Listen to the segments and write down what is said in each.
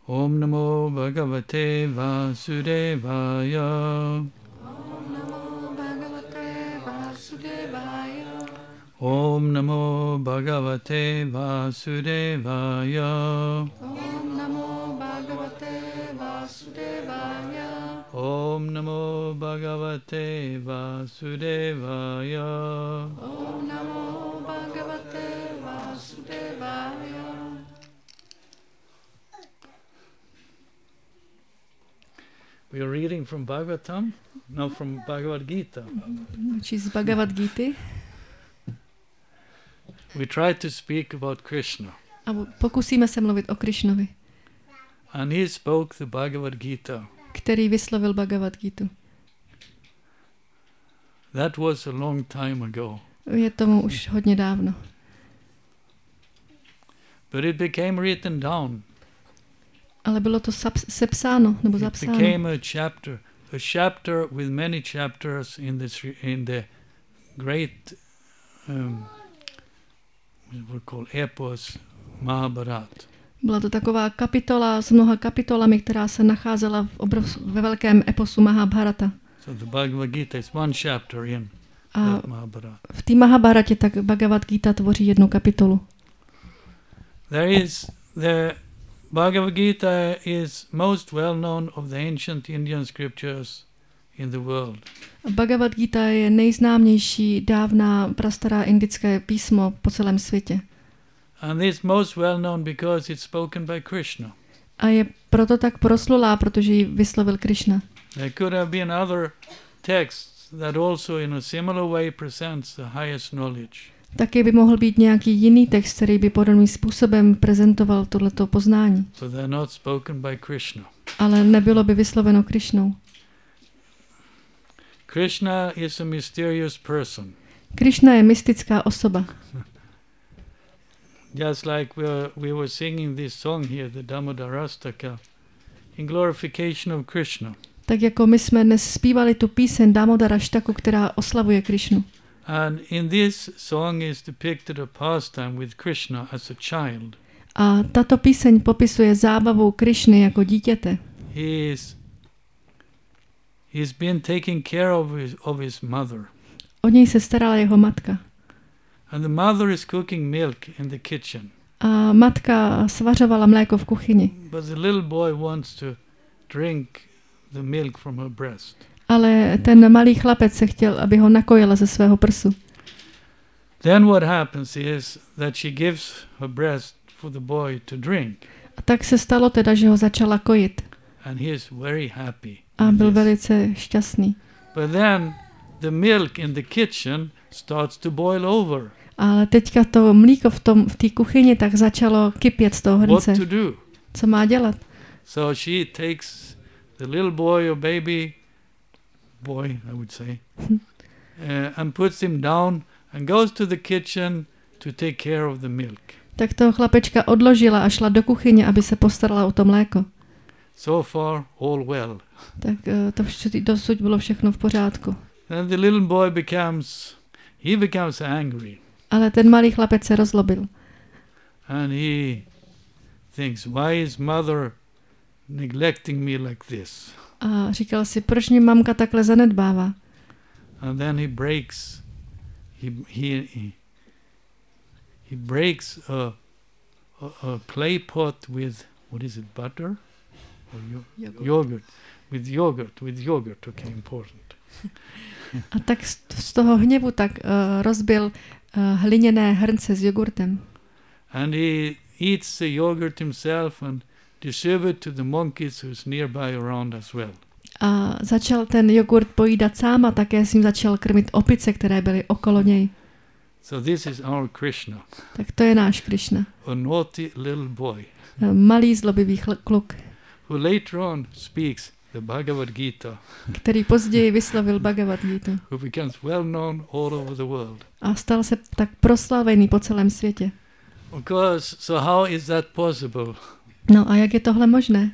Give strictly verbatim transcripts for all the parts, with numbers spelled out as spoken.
Om Namo Bhagavate Vasudevaya. Om Namo Bhagavate Vasudevaya. Om Namo Bhagavate Vasudevaya. Om Namo Bhagavate Vasudevaya. Om Namo Bhagavate Vasudevaya. Om Namo Bhagavate Vasudevaya. We are reading from Bhagavatam, no, from Bhagavad Gita. Či z Bhagavad Gity. We try to speak about Krishna. A pokusíme se mluvit o Krišnovi, And he spoke the Bhagavad Gita. který vyslovil Bhagavad Gitu. That was a long time ago. Je tomu už hodně dávno. But it became written down. Ale bylo to sap- sepsáno, nebo It zapsáno. became a chapter, a chapter with many chapters in the three- in the great, um, what we call epos, Mahabharata. Byla to taková kapitola s mnoha kapitolami, která se nacházela v obrov, ve velkém eposu Mahabharata. So the Bhagavad Gita is one chapter in A that Mahabharata. v té Mahabharatě tak Bhagavad Gita tvoří jednu kapitolu. There is the Bhagavad Gita is most well known of the ancient Indian scriptures in the world. Bhagavad Gita je nejznámější dávná prastará indické písmo po celém světě. And it's most well known because it's spoken by Krishna. A je proto tak proslulá, protože ji vyslovil Krishna. There could have been other texts that also in a similar way presents the highest knowledge. Taky by mohl být nějaký jiný text, který by podobným způsobem prezentoval tohleto poznání. So they're not spoken by Krishna. Ale nebylo by vysloveno Krišnou. Krishna is a mysterious person. Krišna je mystická osoba. Just like we were, we were singing this song here, the Damodarastaka, in glorification of Krishna. Tak jako my jsme dnes zpívali tu píseň Damodaraštaku, která oslavuje Krišnu. And in this song is depicted a pastime with Krishna as a child. A tato píseň popisuje zábavu Krišny jako dítěte. He is he's been taking care of his, of his mother. O něj se starala jeho matka. And the mother is cooking milk in the kitchen. A matka svařovala mléko v kuchyni. But the little boy wants to drink the milk from her breast. Ale ten malý chlapec se chtěl, aby ho nakojila ze svého prsu. Then what happens is that she gives her breast for the boy to drink. A tak se stalo teda, že ho začala kojit. And he is very happy. A with byl this. velice šťastný. But then the milk in the kitchen starts to boil over. Ale teďka to mlíko v tom v té kuchyni tak začalo kypět z toho What hrnce. to do? Co má dělat? So she takes the little boy or baby, boy I would say, uh, and puts him down and goes to the kitchen to take care of the milk. Tak toho chlapečka odložila a šla do kuchyně, aby se postarala o to mléko. So far, all well. Tak uh, to vš- dosud bylo všechno v pořádku. Then the little boy becomes, he becomes angry. Ale ten malý chlapec se rozlobil. And he thinks, why is mother neglecting me like this? A říkal si, proč mě mamka takhle zanedbává? And then he breaks, he he he, he breaks a, a a clay pot with, what is it, butter or yo- Yogurt. yogurt? With yogurt, with yogurt. Okay, important. A tak z, z toho hněvu tak uh, rozbil uh, hliněné hrnce s jogurtem. And he eats the yogurt himself and distribute to the monkeys who's nearby around as well. A začal ten jogurt pojídat sám a také s ním začal krmit opice, které byly okolo něj. So this is our Krishna, Tak to je náš Krišna. a naughty little boy, Malý zlobivý chl- kluk, who later on speaks the Bhagavad Gita, který později vyslovil Bhagavad Gitu. who becomes well known all over the world. A stal se tak proslavený po celém světě. Of course, so how is that possible? No a jak je tohle možné?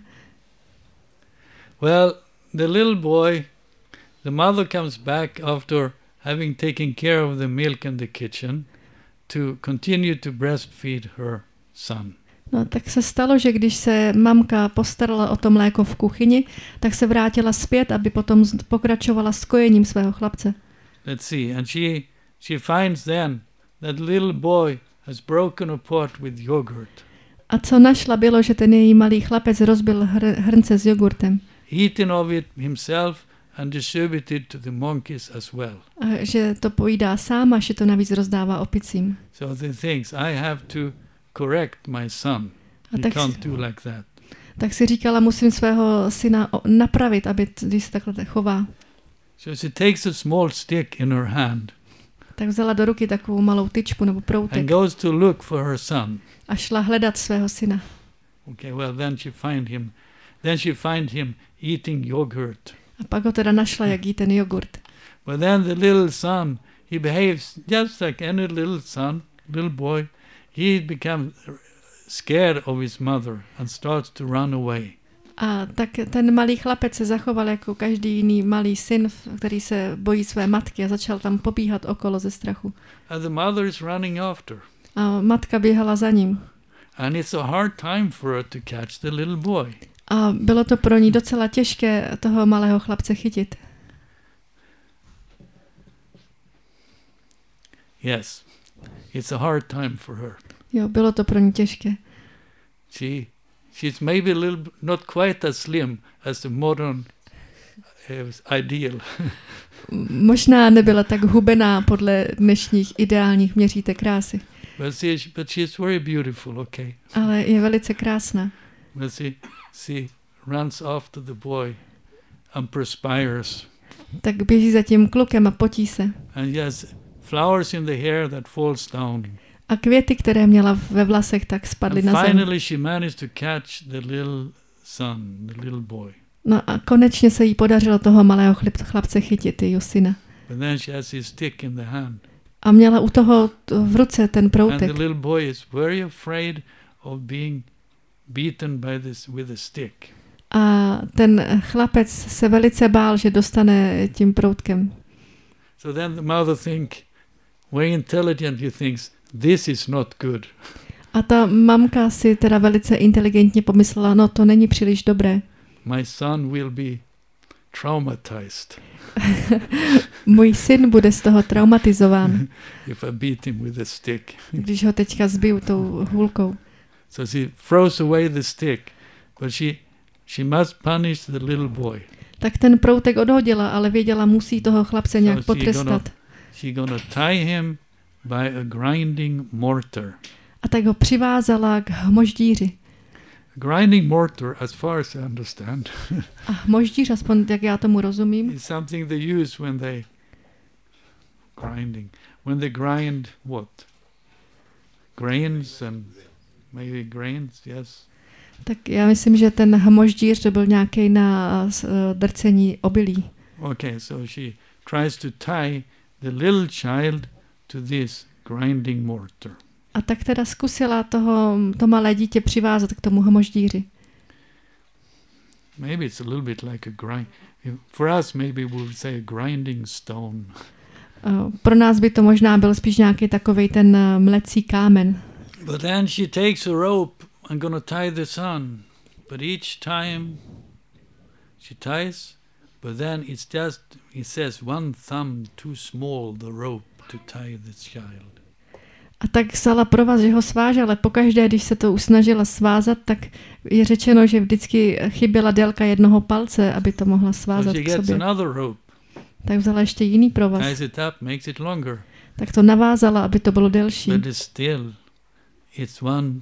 Well, the little boy, the mother comes back after having taken care of the milk in the kitchen to continue to breastfeed her son. No, tak se stalo, že když se mamka postarala o to mléko v kuchyni, tak se vrátila zpět, aby potom pokračovala s kojením svého chlapce. Let's see. And she she finds then that little boy has broken a pot with yogurt. A co našla bylo, že ten její malý chlapec rozbil hr- hrnce s jogurtem. Eaten of it himself and distributed to the monkeys as well. A že to pojídá sám a že to navíc rozdává opicím. So the things I have to correct my son. A He tak, can't do like that. tak si říkala, musím svého syna o- napravit, aby t- když se takhle chová. So she takes a small stick in her hand Tak vzala do ruky takovou malou tyčku nebo and proutek goes to look for her son. a šla hledat svého syna. Okay, well then she find him. Then she find him eating yogurt. A pak ho teda našla, jak jí ten jogurt. But then the little son, he behaves just like any little son, little boy. He becomes scared of his mother and starts to run away. A tak ten malý chlapec se zachoval jako každý jiný malý syn, který se bojí své matky a začal tam pobíhat okolo ze strachu. And the mother is running after. A matka běhala za ním. And it's a hard time for her to catch the little boy. A bylo to pro ní docela těžké toho malého chlapce chytit. Yes, it's a hard time for her. Jo, bylo to pro ní těžké. She, she's maybe a little, not quite as slim as the modern uh, ideal. Možná nebyla tak hubená podle dnešních ideálních měřítek krásy, But she, but she's very beautiful, okay. ale je velice krásná. But she, she runs after the boy and perspires. Tak běží za tím klukem a potí se. And yes, flowers in the hair that falls down. A květy, které měla ve vlasech, tak spadly And na zem. finally she managed to catch the little son, the little boy. No a konečně se jí podařilo toho malého chlap- chlapce chytit, jejího syna. But then she has his stick in the hand. A měla u toho t- v ruce ten And proutek. the little boy is very afraid of being beaten by this with a stick. A ten chlapec se velice bál, že dostane tím proutkem. So then the mother think, very intelligently thinks, this is not good. A ta mamka si teda velice inteligentně pomyslela, no to není příliš dobré. My son will be traumatized Můj syn bude z toho traumatizován, if I beat him with a stick. když ho teďka zbiju tou hůlkou. So she throws away the stick, but she she must punish the little boy. Tak ten proutek odhodila, ale věděla, musí toho chlapce nějak So she gonna, potrestat. she gonna tie him by a grinding mortar. A tak ho přivázala k hmoždíři. Grinding mortar, as far as I understand, A hmoždíř, aspoň jak já tomu rozumím, is something they use when they grinding when they grind what grains and maybe grains, yes. tak já myslím, že ten hmoždíř to byl nějaký na uh, drcení obilí. Okay, so she tries to tie the little child to this grinding mortar. A tak teda zkusila toho, to malé dítě přivázat k tomu hmoždíři. Maybe it's a little bit like a grind. For us, maybe we would say a grinding stone. Uh, pro nás by to možná byl spíš nějaký takovej ten uh, mlecí kámen. But then she takes a rope and gonna tie the son. But each time she ties, but then it's just, it says one thumb too small, the rope to tie the child. A tak vzala provaz, že ho sváže, ale pokaždé, když se to usnažila svázat, tak je řečeno, že vždycky chyběla délka jednoho palce, aby to mohla So svázat she k gets sobě. another rope, Tak vzala ještě jiný provaz. ties it up, makes it longer. Tak to navázala, aby to bylo delší. But it's still, it's one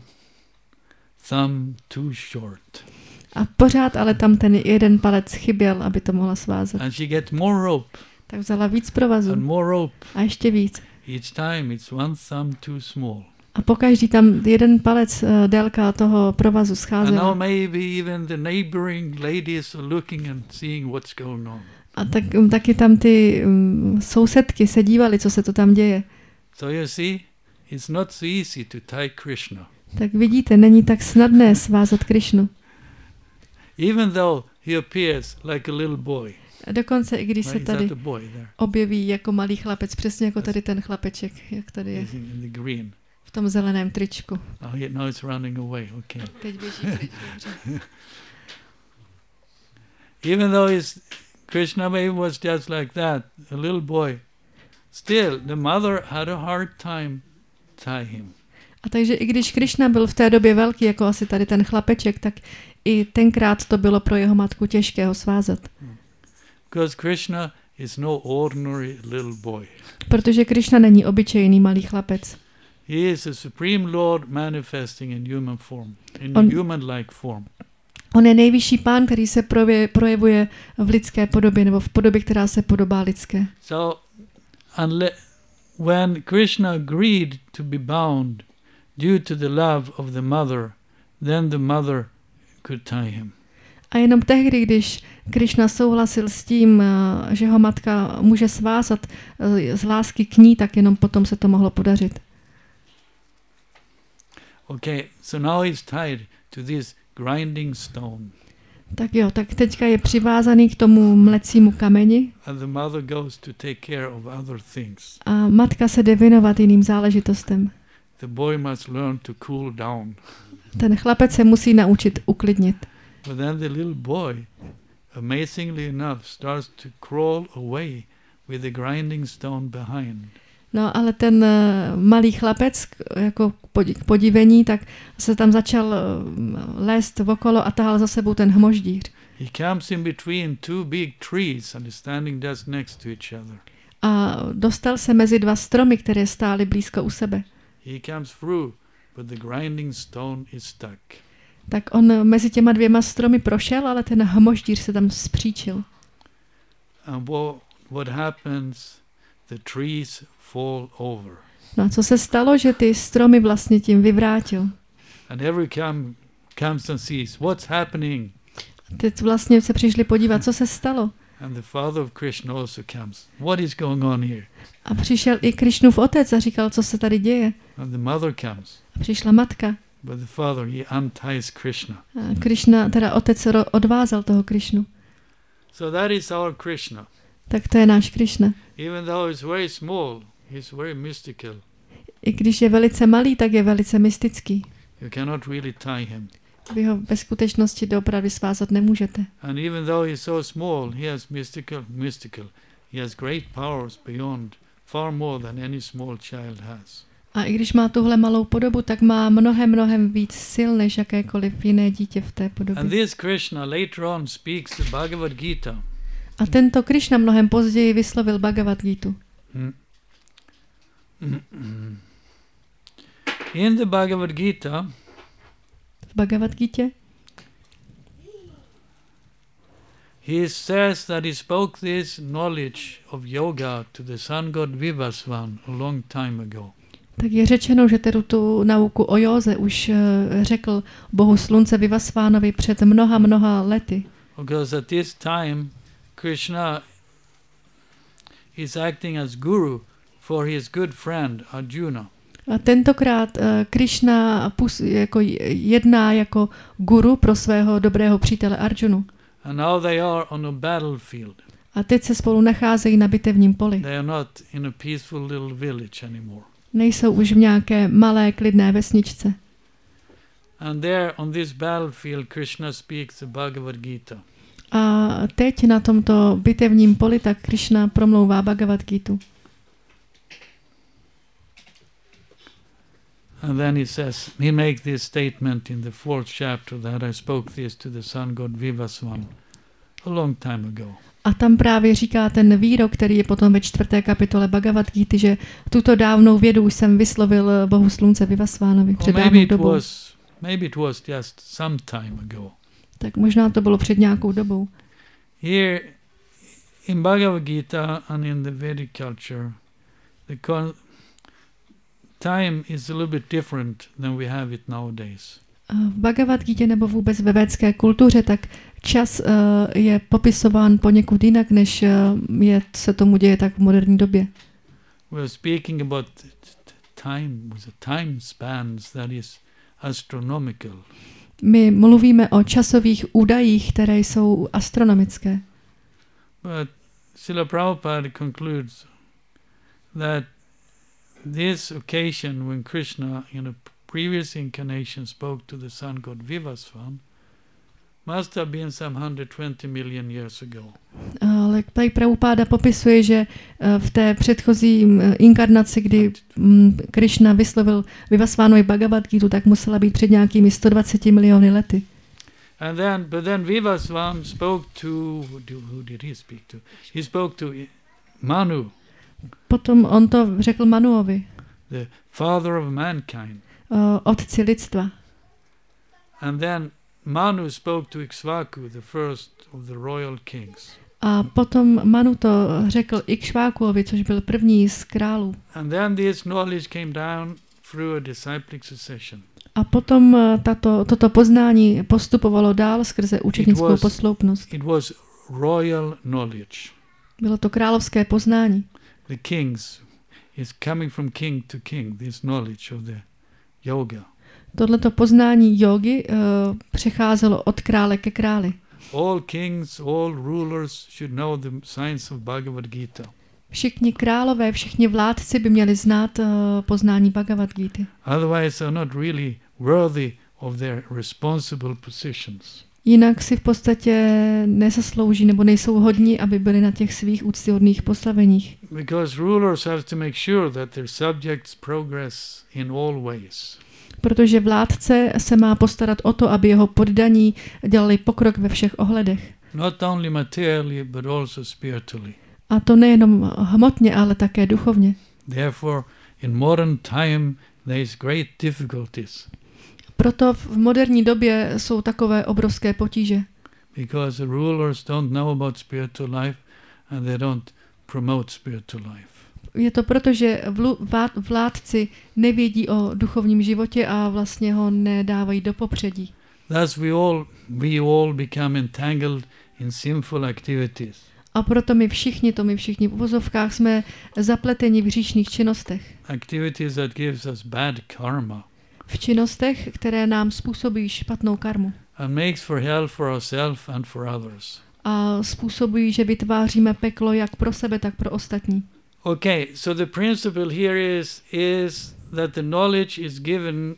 thumb too short. A pořád ale tam ten jeden palec chyběl, aby to mohla svázat. And she gets more rope Tak vzala víc provazu and more rope. a ještě víc. Each time it's one thumb too small. A pokaždý tam jeden palec uh, délka toho provazu And now scházela. maybe even the neighboring ladies are looking and seeing what's going on. A tak, um, taky tam ty um, sousedky se dívaly, co se to tam děje. So you see, it's not so easy to tie Krishna. Tak vidíte, není tak snadné svázat Krišnu. Even though he appears like a little boy. A dokonce i když se Right? Is that tady the boy there? objeví jako malý chlapec, přesně jako tady ten chlapeček, jak tady je He's in in the green. V tom zeleném tričku. Oh, yeah, no, it's running away. Okay. Teď běží pryč, dobře. Even though his Krishna maybe was just like that, a little boy, still the mother had a hard time tie him. A takže i když Krishna byl v té době velký, jako asi tady ten chlapeček, tak i tenkrát to bylo pro jeho matku těžké ho svázat. Because Krishna is no ordinary little boy. Protože Krishna není obyčejný malý chlapec. He is a supreme Lord manifesting in human form, in On, human-like form. On je nejvyšší pán, který se projevuje, projevuje v lidské podobě, nebo v podobě, která se podobá lidské. So, unless, when Krishna agreed to be bound due to the love of the mother, then the mother could tie him. A jenom tehdy, když Krishna souhlasil s tím, že ho matka může svázat z lásky k ní, tak jenom potom se to mohlo podařit. Okay, so now he's tied to this grinding stone. Tak jo, tak teďka je přivázaný k tomu mlecímu kameni. And the mother goes to take care of other things. A matka se jde věnovat jiným záležitostem. The boy must learn to cool down. Ten chlapec se musí naučit uklidnit. But then the little boy, amazingly enough, starts to crawl away with the grinding stone behind. No, ale ten uh, malý chlapec, jako k podivení, tak se tam začal uh, lézt okolo a tahal za sebou ten hmoždíř. He comes in between two big trees and is standing just next to each other. A dostal se mezi dva stromy, které stály blízko u sebe. He comes through, but the grinding stone is stuck. Tak on mezi těma dvěma stromy prošel, ale ten hmoždíř se tam spříčil. And what, what happens? The trees fall over. No a co se stalo, že ty stromy vlastně tím vyvrátil. And every come, comes and sees what's happening. Teď vlastně se přišli podívat, co se stalo. And the father of Krishna also comes. What is going on here? A přišel i Krishnův otec a říkal, co se tady děje. And the mother comes. A přišla matka. But the father, he unties Krishna. A Krishna, teda otec odvázal toho Krishnu. So that is our Krishna. Tak to je náš Krishna. Even though he's very small, he's very mystical. I když je velice malý, tak je velice mystický. You cannot really tie him. Vy ho ve skutečnosti doopravdy svázat nemůžete. And even though he's so small, he has mystical, mystical. He has great powers beyond, far more than any small child has. A i když má tuhle malou podobu, tak má mnohem, mnohem víc sil, než jakékoliv jiné dítě v té podobě. And this Krishna later on speaks the Bhagavad Gita. A tento Krishna mnohem později vyslovil Bhagavad Gitu. Mm. Mm-mm. In the Bhagavad Gita, v Bhagavad Gitě he says that he spoke this knowledge of yoga to the sun god Vivasvan a long time ago. Tak je řečeno, že tedy tu nauku o józe už uh, řekl bohu slunce Vivasvánovi před mnoha, mnoha lety. Because at this time Krishna is acting as guru for his good friend Arjuna. A tentokrát uh, Krishna pus, jako jedná jako guru pro svého dobrého přítele Arjunu. And now they are on a battlefield. A teď se spolu nacházejí na bitevním poli. They are not in a peaceful little village anymore. Nejsou už v nějaké malé klidné vesničce. And there on this battlefield Krishna speaks the Bhagavad Gita. A teď na tomto bitevním poli tak Krishna promlouvá Bhagavad Gitu. And then he says, he makes this statement in the fourth chapter that I spoke this to the sun god Vivasvan a long time ago. A tam právě říká ten výrok, který je potom ve čtvrté kapitole Bhagavad Gity, že tuto dávnou vědu už jsem vyslovil bohu slunce Vivasvánovi před dávnou dobou. Was, maybe it was just some time ago. Tak možná to bylo před nějakou dobou. Here in Bhagavad Gita and in the Vedic culture, the con- time is a little bit different than we have it nowadays. V Bhagavad Gitě nebo vůbec ve védské kultuře, tak čas uh, je popisován poněkud jinak, než uh, je, se tomu děje tak v moderní době. We're speaking about time, with a time spans that is astronomical. My mluvíme o časových údajích, které jsou astronomické. But Srila Prabhupada concludes that this occasion when Krishna in a previous incarnation spoke to the sun god Vivasvan must have been some one hundred twenty million years ago. Ale tady Prabhupáda popisuje, že v té předchozí inkarnaci, kdy Krishna vyslovil Vivasvánovi Bhagavad Gita, tak musela být před nějakými sto dvacet miliony lety. And then, but then Vivasvan spoke to, who did he speak to? He spoke to Manu. Potom on to řekl Manuovi. The father of mankind. Uh, otci lidstva. And then Manu spoke to Ikshvaku, the first of the royal kings. A potom Manu to řekl Ikshvakuovi, což byl první z králů. And then this knowledge came down through a disciplic succession. A potom tato, toto poznání postupovalo dál skrze učednickou posloupnost. It was royal knowledge. Bylo to královské poznání. The kings is coming from king to king, this knowledge of the yoga. Tohleto poznání jógy uh, přecházelo od krále ke králi. All kings, all rulers should know the science of Bhagavad Gita. Všichni králové, všichni vládci by měli znát uh, poznání Bhagavad Gita. Otherwise are not really worthy of their responsible positions. Jinak si v podstatě nezaslouží nebo nejsou hodní, aby byli na těch svých úctyhodných postaveních. Because rulers have to make sure that their subjects progress in all ways. Protože vládce se má postarat o to, aby jeho poddaní dělali pokrok ve všech ohledech. Not only materially, but also spiritually. A to nejenom hmotně, ale také duchovně. Therefore, in modern time, there is great difficulties. Proto v moderní době jsou takové obrovské potíže. Because the rulers don't know about spiritual life and they don't promote spiritual life. Je to proto, že vládci nevědí o duchovním životě a vlastně ho nedávají do popředí. Thus we all, we all become entangled in sinful activities. A proto my všichni, to my všichni v uvozovkách jsme zapleteni v hříšných činnostech. Activities that gives us bad karma. V činnostech, které nám způsobují špatnou karmu. And makes for hell for ourselves and for others. A způsobují, že vytváříme peklo jak pro sebe, tak pro ostatní. Okay, so the principle here is is that the knowledge is given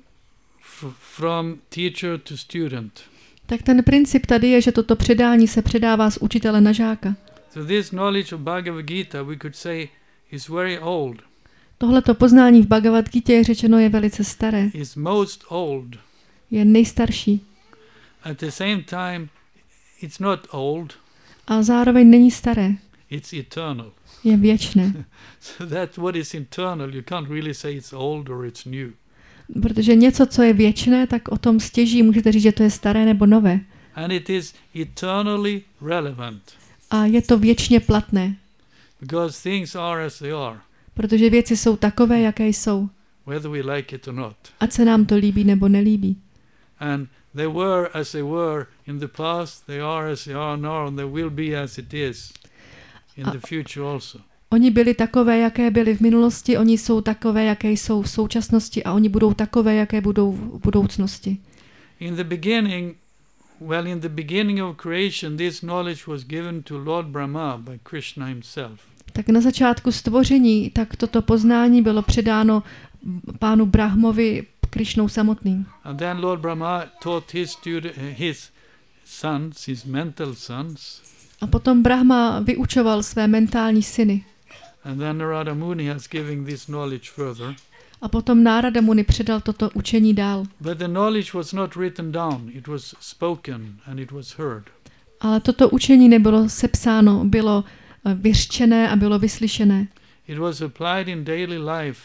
f- from teacher to student. Tak ten princip tady je, že toto předání se předává z učitele na žáka. So this knowledge of Bhagavad Gita, we could say, is very old. Tohleto poznání v Bhagavad Gita je řečeno je velice staré. Is most old. Je nejstarší. At the same time, it's not old. A zároveň není staré. It's eternal. Je věčné. So that's what is eternal. You can't really say it's old or it's new. Protože něco, co je věčné, tak o tom stěží můžete říct, že to je staré nebo nové. And it is eternally relevant. A je to věčně platné. Because things are as they are. Protože věci jsou takové, jaké jsou. Whether we like it or not. Ať se nám to líbí nebo nelíbí. And they were as they were in the past, they are as they are now, and they will be as it is in the future also. Oni byli takové, jaké byly v minulosti, oni jsou takové, jaké jsou v současnosti a oni budou takové, jaké budou v budoucnosti. In the beginning, well, in the beginning of creation, this knowledge was given to Lord Brahma by Krishna himself. Tak na začátku stvoření, tak toto poznání bylo předáno pánu Brahmovi Krišnou samotným. And then Lord Brahma taught his student, his sons, his mental sons. A potom Brahma vyučoval své mentální syny. And then Narada Muni has given this knowledge further. A potom Nárada Muni předal toto učení dál. But the knowledge was not written down, it was spoken and it was heard. Ale toto učení nebylo sepsáno, bylo vyřčené a bylo vyslyšené. It was applied in daily life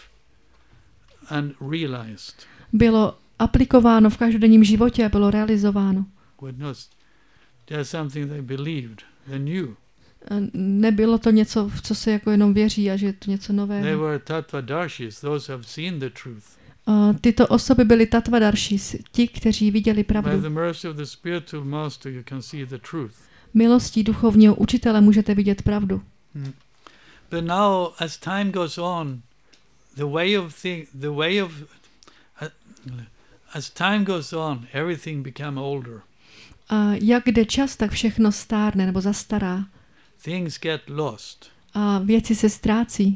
and realized. Bylo aplikováno v každodenním životě a bylo realizováno. There's something they believed, they knew. Nebylo to něco, v co se jako jenom věří a že je to něco nového. They were tattvadarshis, those who have seen the truth. Uh, tyto osoby byly tattvadarshis, ti, kteří viděli pravdu. By the mercy of the spiritual master you can see the truth. Milostí duchovního učitele můžete vidět pravdu. Hmm. But now, as time goes on, the way of thing, the way of, uh, as time goes on, everything become older. A jak jde čas, tak všechno stárne nebo zastará. Things get lost. A věci se ztrácí.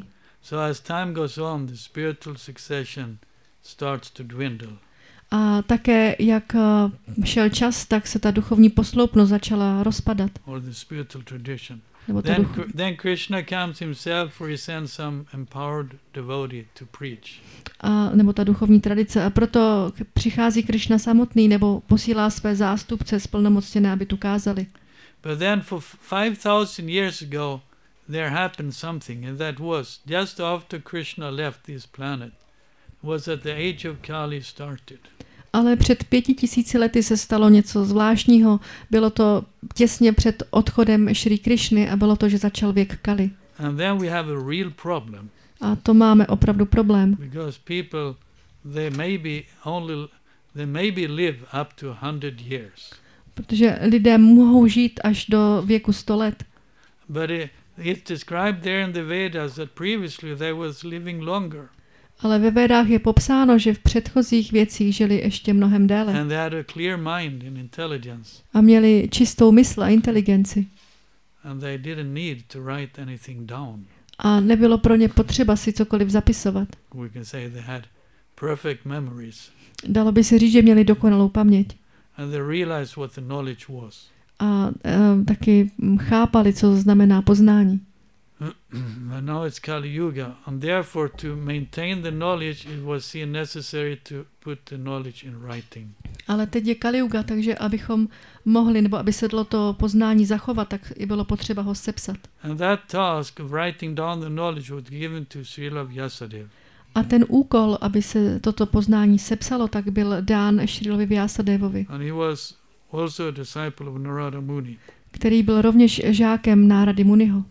So as time goes on, the spiritual succession starts to dwindle. A také, jak šel čas, tak se ta duchovní posloupnost začala rozpadat. Or the spiritual tradition. Nebo ta Then, duch... Kr- then Krishna comes himself, or he sends some empowered devotee to preach. A, nebo ta duchovní tradice. A proto přichází Krishna samotný, nebo posílá své zástupce splnomocněné, aby tu kázali. But then for five thousand years ago, there happened something, and that was just after Krishna left this planet, was that the age of Kali started. Ale před pěti tisíci lety se stalo něco zvláštního. Bylo to těsně před odchodem Šrí Krišny a bylo to, že začal věk Kali. And then we have a real problem. A to máme opravdu problém. Because people, they maybe only, they maybe live up to one hundred years. Protože lidé mohou žít až do věku sto let. But it, it's described there in the Vedas that previously they was living longer. Ale ve Védách je popsáno, že v předchozích věcích žili ještě mnohem déle. And they had a clear mind and intelligence. A měli čistou mysl a inteligenci. And they didn't need to write anything down. A nebylo pro ně potřeba si cokoliv zapisovat. We can say they had perfect memories. Dalo by se říct, že měli dokonalou paměť. And they realized what the knowledge was. A, a taky chápali, co znamená poznání. But now it's Kali Yuga, and therefore to maintain the knowledge it was seen necessary to put the knowledge in writing. Ale teď je Kali Yuga, takže abychom mohli, nebo aby se dalo to poznání zachovat, tak i bylo potřeba ho sepsat. And that task of writing down the knowledge was given to Srila Vyasadeva. A ten úkol, aby se toto poznání sepsalo, tak byl dán Šrilovi Vyasadevovi, And he was also a disciple of Narada Muni. který byl rovněž žákem Nárady Muniho.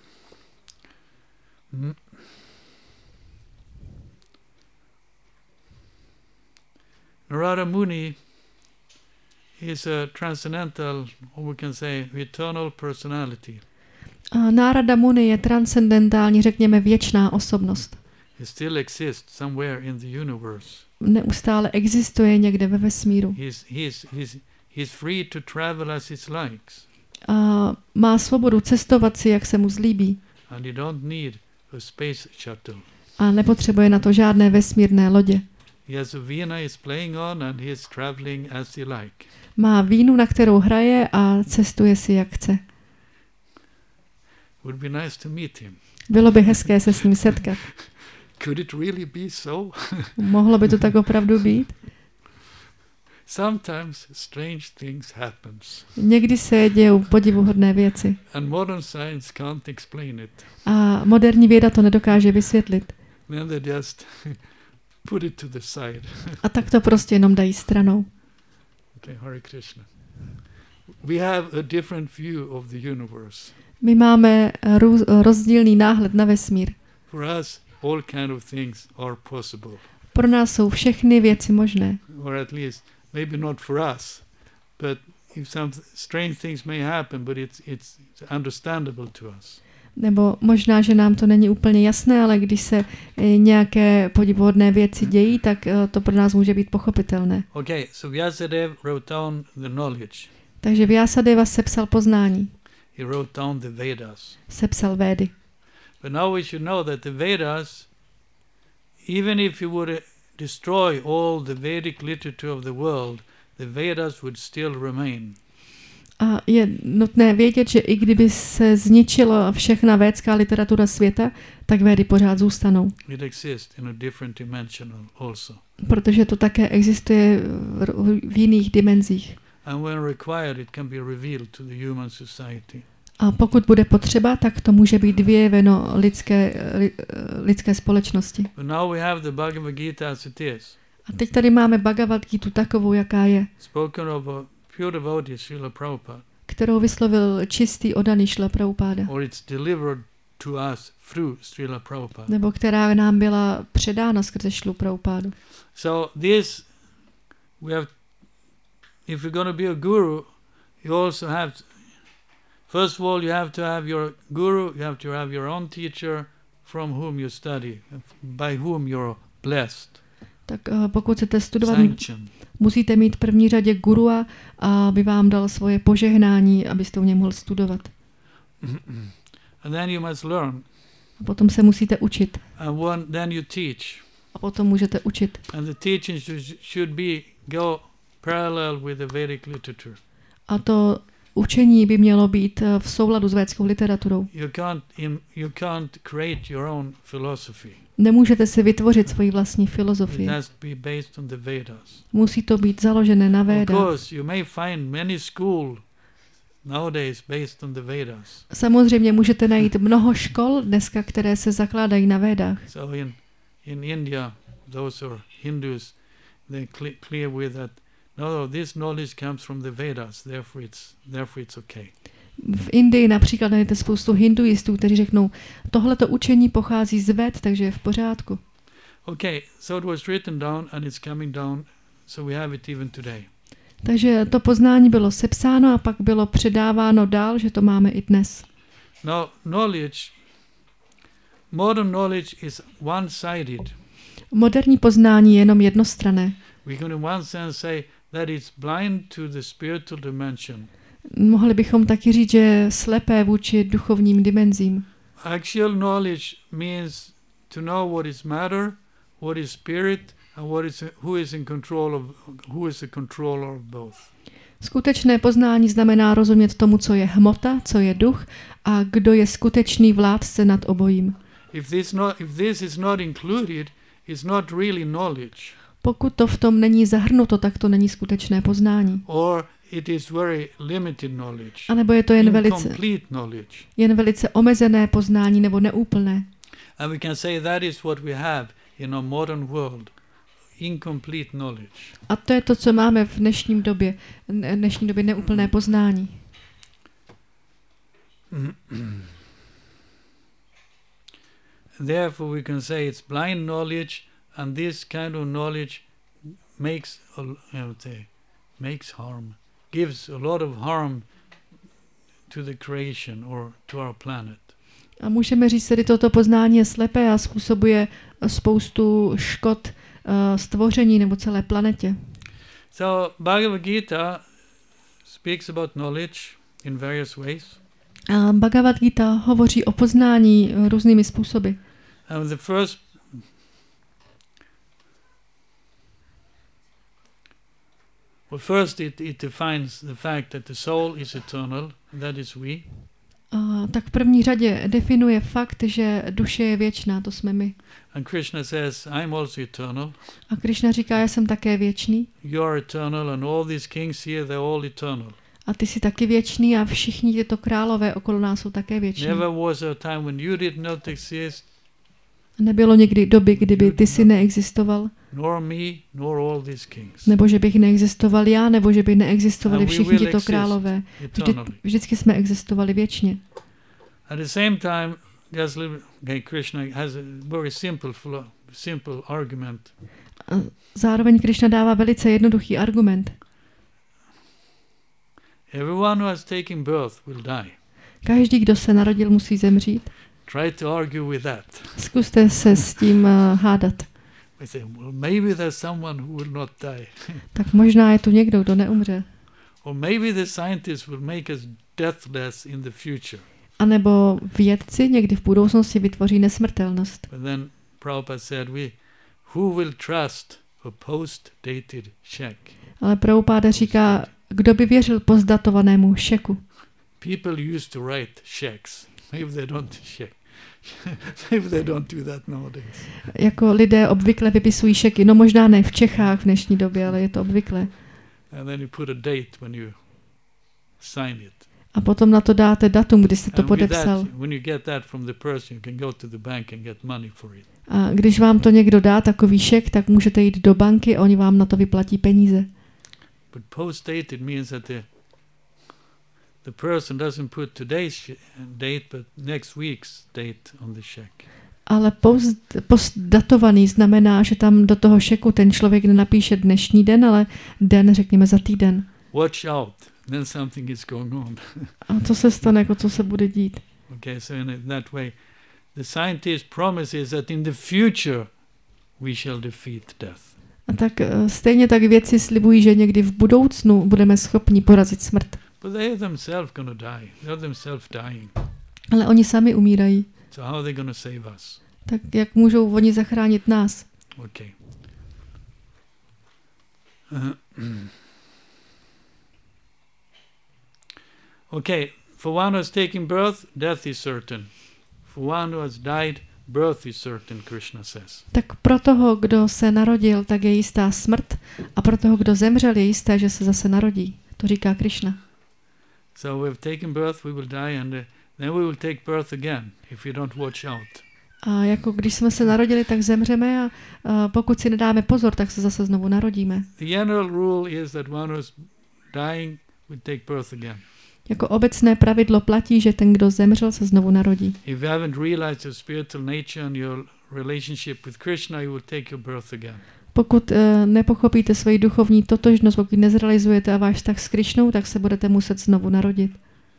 Mm. Narada Muni is a transcendental, or we can say eternal personality. A Nárada Muni je transcendentální, řekněme, věčná osobnost. He still exists somewhere in the universe. Neustále existuje někde ve vesmíru. He's, he's, he's, he's free to travel as he likes. A má svobodu cestovat si, jak se mu zlíbí. And you don't need a space shuttle. A nepotřebuje na to žádné vesmírné lodě. He has a veena he's playing on and he's traveling as he like. Má vínu, na kterou hraje a cestuje si, jak chce. Would be nice to meet him. Bylo by hezké se s ním setkat. Could it really be so? Mohlo by to tak opravdu být? Sometimes strange things happens. Někdy se dějou podivuhodné věci. And modern science can't explain it. A moderní věda to nedokáže vysvětlit. Then they just put it to the side. A tak to prostě jenom dají stranou. Okay, Hare Krishna. We have a different view of the universe. My máme růz, rozdílný náhled na vesmír. For us, all kind of things are possible. Pro nás jsou všechny věci možné. Or at least, maybe not for us, but if some strange things may happen, but it's, it's understandable to us. Nebo možná, že nám to není úplně jasné, ale když se nějaké podivuhodné věci dějí, tak to pro nás může být pochopitelné. Okay, so Vyasadeva wrote down the knowledge. Takže Vyasadeva sepsal poznání. He wrote down the Vedas. Sepsal Védy. But now we should know that the Vedas, even if you would destroy all the Vedic literature of the world, the Vedas would still remain. A je nutné vědět, že i kdyby se zničila všechna védská literatura světa, tak Védy pořád zůstanou. It exists in a different dimension also. Protože to také existuje v jiných dimenzích. And when required, it can be revealed to the human society. A pokud bude potřeba, tak to může být vyjeveno lidské, lidské společnosti. But now we have the Bhagavad Gita as it is. A teď tady máme Bhagavad Gita takovou, jaká je. Spoken of a pure devotee, Srila Prabhupada. Kterou vyslovil čistý oddaný Šrila Prabhupada. Or it's delivered to us through Srila Prabhupada. Nebo která nám byla předána skrze Šrilu Prabhupádu. So this, we have, if you're going to be a guru, you also have, to, first of all, you have to have your guru, you have to have your own teacher from whom you study, by whom you're blessed. Tak pokud chcete studovat, Sanction. musíte mít v první řadě gurua, aby vám dal svoje požehnání, abyste u něj mohl studovat. And then you must learn. A potom se musíte učit. And one, then you teach. A potom můžete učit. And the teaching should be go parallel with the Vedic literature. A to učení by mělo být v souladu s védskou literaturou. You can't you can't create your own philosophy. Nemůžete si vytvořit svoji vlastní filozofii. It has to be based on the Vedas. Musí to být založené na Of Védách. course, you may find many schools nowadays based on the Vedas. Samozřejmě můžete najít mnoho škol dneska, které se zakládají na Védách. So in in India, those are Hindus, they're cl- clear with that. No, no, this knowledge comes from the Vedas, therefore it's therefore it's okay. V Indii například najdete spoustu hinduistů, kteří řeknou, tohleto učení pochází z Véd, takže je v pořádku. Okay, so it was written down and it's coming down, so we have it even today. Takže to poznání bylo sepsáno a pak bylo předáváno dál, že to máme i dnes. Now, knowledge, modern knowledge is one-sided. Moderní poznání je jenom jednostranné. We can in one sense say that it's blind to the spiritual dimension. Mohli bychom taky říct, že je slepé vůči duchovním dimenzím. Actual knowledge means to know what is matter, what is spirit, and what is who is in control of who is the controller of both. Skutečné poznání znamená rozumět tomu, co je hmota, co je duch a kdo je skutečný vládce nad obojím. If this not if this is not included, it's not really knowledge. Pokud to v tom není zahrnuto, tak to není skutečné poznání. Or it is very limited knowledge. A nebo je to jen velice, incomplete knowledge. jen velice omezené poznání nebo neúplné. And we can say that is what we have in a modern world. Incomplete knowledge. A to je to, co máme v dnešním době, v dnešní době neúplné poznání. Therefore we can say it's blind knowledge, and this kind of knowledge makes a, you know, say, makes harm, gives a lot of harm to the creation or to our planet. A můžeme říct, že toto poznání je slepé a způsobuje spoustu škod uh, stvoření nebo celé planetě. So Bhagavad Gita speaks about knowledge in various ways. A Bhagavad Gita hovoří o poznání různými způsoby. And the first well, first it, it defines the fact that the soul is eternal, that is we. A tak v první řadě definuje fakt, že duše je věčná, to jsme my. And Krishna says, I'm also eternal. A Krishna říká, já jsem také věčný. You are eternal and all these kings here, they're all eternal. A ty jsi taky věčný a všichni tyto králové okolo nás jsou také věční. Never was a time when you did not exist. Nebylo někdy doby, kdyby ty si neexistoval. Nor me, nor all these kings. Nebo že bych neexistoval já, nebo že by neexistovali všichni tyto králové. Vždy, vždycky jsme existovali věčně. At the same time, just okay, Krishna has a very simple, simple argument. A zároveň Krishna dává velice jednoduchý argument. Everyone who has taken birth will die. Každý, kdo se narodil, musí zemřít. Try to argue with that. Zkuste se s tím uh, hádat. I say, well, maybe there's someone who will not die. Tak možná je tu někdo, kdo neumře. Or maybe the scientists will make us deathless in the future. A nebo vědci někdy v budoucnosti vytvoří nesmrtelnost. But then Prabhupada said, we, who will trust a post-dated check? Ale Prabhupada říká, kdo by věřil postdatovanému šeku. People used to write checks. Maybe they don't check. Maybe they don't do that nowadays. Jako lidé obvykle vypisují šeky, no možná ne v Čechách v dnešní době, ale je to obvykle. And then you put a date when you sign it. A potom na to dáte datum, kdy jste to And podepsal. that, when you get that from the person, you can go to the bank and get money for it. A když vám to někdo dá, takový šek, tak můžete jít do banky a oni vám na to vyplatí peníze. But post-dated means that the the person doesn't put today's date, but next week's date on the check. Ale post, postdatovaný znamená, že tam do toho šeku ten člověk nenapíše dnešní den, ale den, řekněme, za týden. Watch out, then something is going on. A co se stane, jako co se bude dít? Okay, so in that way, the scientist promises that in the future we shall defeat death. A tak stejně tak vědci slibují, že někdy v budoucnu budeme schopni porazit smrt. But they themselves gonna die. They're themselves dying. Ale oni sami umírají. So how are they going to save us? Tak jak můžou oni zachránit nás? Okay. Uh, okay, for one who has taken birth, death is certain. For one who has died, birth is certain, Krishna says. Tak pro toho, kdo se narodil, tak je jistá smrt, a pro toho, kdo zemřel, je jisté, že se zase narodí. To říká Krishna. So we've taken birth, we will die, and uh, then we will take birth again if we don't watch out. A jako když jsme se narodili, tak zemřeme, a, a pokud si nedáme pozor, tak se zase znovu narodíme. The general rule is that one who's dying will take birth again. Jako obecné pravidlo platí, že ten, kdo zemřel, se znovu narodí. If you haven't realized your spiritual nature and your relationship with Krishna, you will take your birth again. Pokud uh, nepochopíte svoji duchovní totožnost, pokud nezrealizujete a váš vztah s Krišnou, tak se budete muset znovu narodit.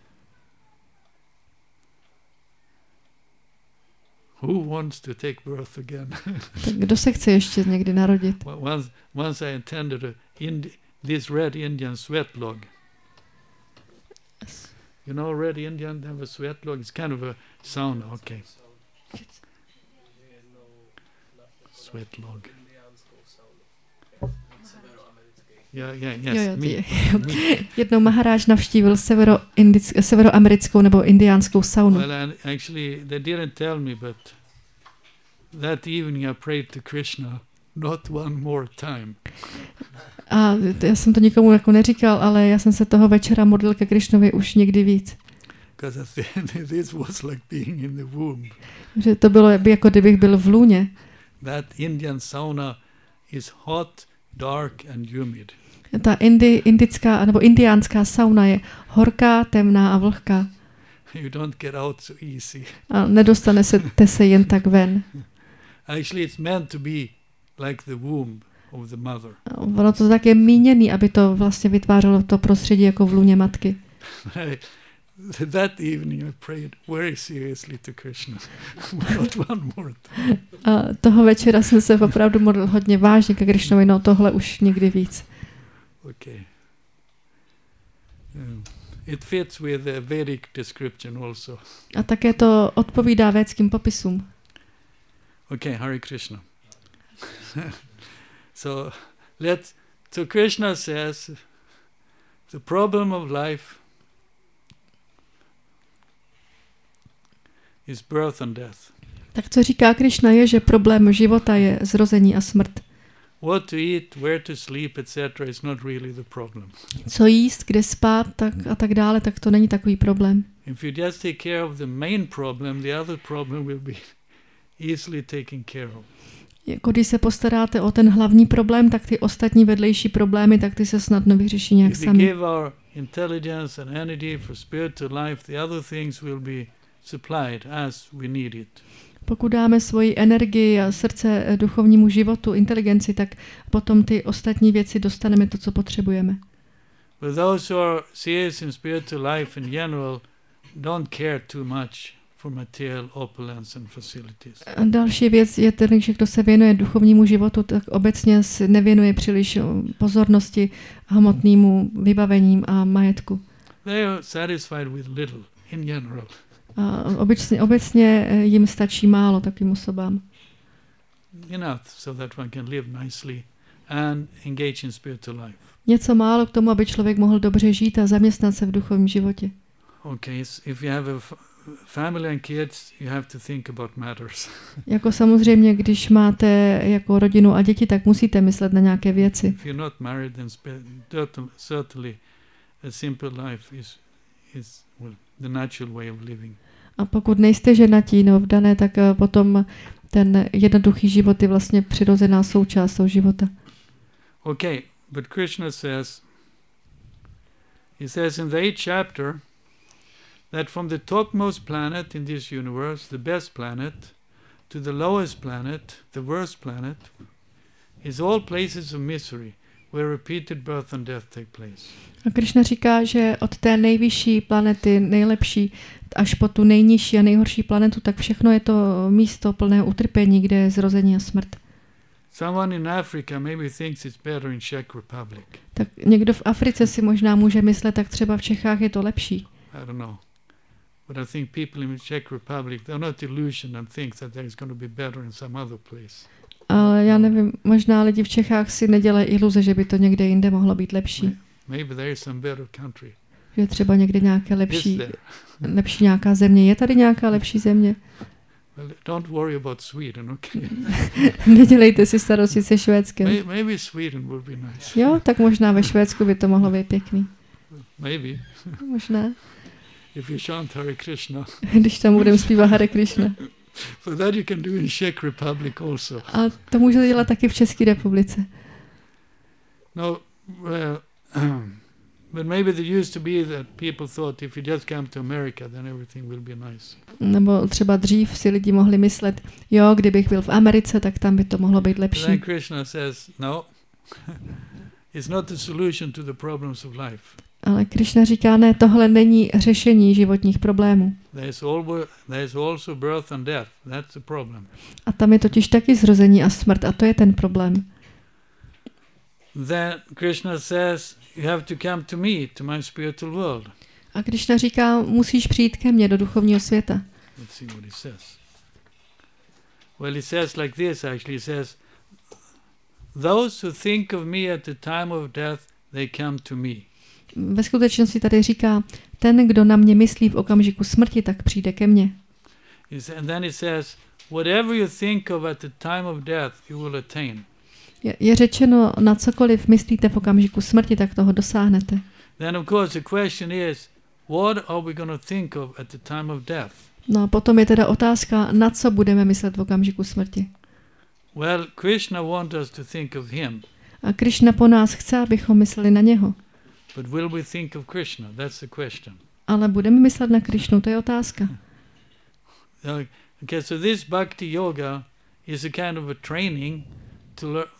Who wants to take birth again? Tak kdo se chce ještě někdy narodit? Well, once, once I attended a Indi- this red Indian sweat log. You know, red Indian have a sweat log. It's kind of a sauna. Okay. Sweat log. Yeah, yeah, yes. Jo, jo, me, jo. me. Jednou Maharáž navštívil severo-indic- severoamerickou nebo indiánskou saunu. Well, and actually, they didn't tell me, but that evening I prayed to Krishna, not one more time. A já jsem to nikomu jako neříkal, ale já jsem se toho večera modlil ke Krišnovi už někdy víc. Because this was like being in the womb. Že to bylo jako kdybych byl v lůně. That Indian sauna is hot, dark and humid. Ta indi, indická nebo indiánská sauna je horká, temná a vlhká. You don't get out so easy. A nedostane se, te se jen tak ven. Actually, it's meant to be like the womb of the mother. Ono to tak je míněný, aby to vlastně vytvářelo to prostředí jako v lůně matky. That evening I prayed very seriously to Krishna. Not one more time. A toho večera jsem se opravdu modlil hodně vážně ke Krišnovi, no tohle už někdy víc. Okay. Um, it fits with the Vedic description also. A také to odpovídá védským popisům. Okay, Hare Krishna. So let so Krishna says the problem of life is birth and death. Tak co říká Krišna je, že problém života je zrození a smrt. What to eat, where to sleep, et cetera is not really the problem. Co jíst, kde spát, tak a tak dále, tak to není takový problém. If you just take care of the main problem, the other problem will be easily taken care of. Jako když se postaráte o ten hlavní problém, tak ty ostatní vedlejší problémy, tak ty se snadno vyřeší nějak If we sami. give our intelligence and energy for spiritual life, the other things will be supplied as we need it. Pokud dáme svoji energii a srdce duchovnímu životu, inteligenci, tak potom ty ostatní věci dostaneme to, co potřebujeme. But those who are serious in spiritual life in general don't care too much for material opulence and facilities. A další věc je ten, že kdo se věnuje duchovnímu životu, tak obecně se nevěnuje příliš pozornosti hmotnému vybavením a majetku. They are satisfied with little in general. A obecně, obecně jim stačí málo takovým osobám. Enough so that one can live nicely and engage in spiritual life. Něco málo k tomu, aby člověk mohl dobře žít a zaměstnat se v duchovním životě. Okay, if you have a f- family and kids, you have to think about matters. Jako samozřejmě, když máte jako rodinu a děti, tak musíte myslet na nějaké věci. If you're not married, then spe- certainly a simple life is is well, the natural way of living. A pokud nejste ženatí nebo vdané, tak potom ten jednoduchý život je vlastně přirozená součást toho života. Okay, but Krishna says, he says in the eighth chapter that from the topmost planet in this universe, the best planet, to the lowest planet, the worst planet, is all places of misery, where repeated birth and death take place. A Krishna říká, že od té nejvyšší planety, nejlepší, až po tu nejnižší a nejhorší planetu, tak všechno je to místo plného utrpení, kde je zrození a smrt. Someone in Africa maybe thinks it's better in Czech Republic. Tak někdo v Africe si možná může myslet, tak třeba v Čechách je to lepší. I don't know. But I think people in the Czech Republic, they're not delusional and think that there is going to be better in some other place. Ale já nevím, možná lidi v Čechách si nedělají iluze, že by to někde jinde mohlo být lepší. Maybe there is some better country. Že třeba někde nějaké lepší, lepší nějaká země. Je tady nějaká lepší země? Well, don't worry about Sweden, okay? Nedělejte si starosti se Švédskem. May, maybe Sweden would be nice. Jo, tak možná ve Švédsku by to mohlo být pěkný. Maybe. Možná. If you chant Hare Krishna. Když tam budeme zpívat Hare Krishna. For that you can do in Czech Republic also. A to můžete dělat taky v České republice. No, well, but maybe it used to be that people thought if you just come to America, then everything will be nice. Nebo třeba dřív si lidi mohli myslet, jo, kdybych byl v Americe, tak tam by to mohlo být lepší. Then Krishna says, no, it's not the solution to the problems of life. Ale Krishna říká, ne, tohle není řešení životních problémů. There's always, there's also birth and death. That's the problem. A tam je totiž taky zrození a smrt, a to je ten problém. Then Krishna says, you have to come to me, to my spiritual world. A Krishna říká, musíš přijít ke mně do duchovního světa. Let's see what he says. Well, he says like this, actually. He says, those who think of me at the time of death, they come to me. Ve skutečnosti tady říká, ten, kdo na mě myslí v okamžiku smrti, tak přijde ke mně. And then it says, whatever you think of at the time of death, you will attain. Je, je řečeno, na cokoliv myslíte v okamžiku smrti, tak toho dosáhnete. Then of course the question is, what are we going to think of at the time of death? No a potom je teda otázka, na co budeme myslet v okamžiku smrti. Well, Krishna wants us to think of him. A Krishna po nás chce, abychom mysleli na něho. But will we think of Krishna? That's the question. Ale budeme myslet na Krishnu, to je otázka. Okay, so this bhakti yoga is a kind of a training to learn,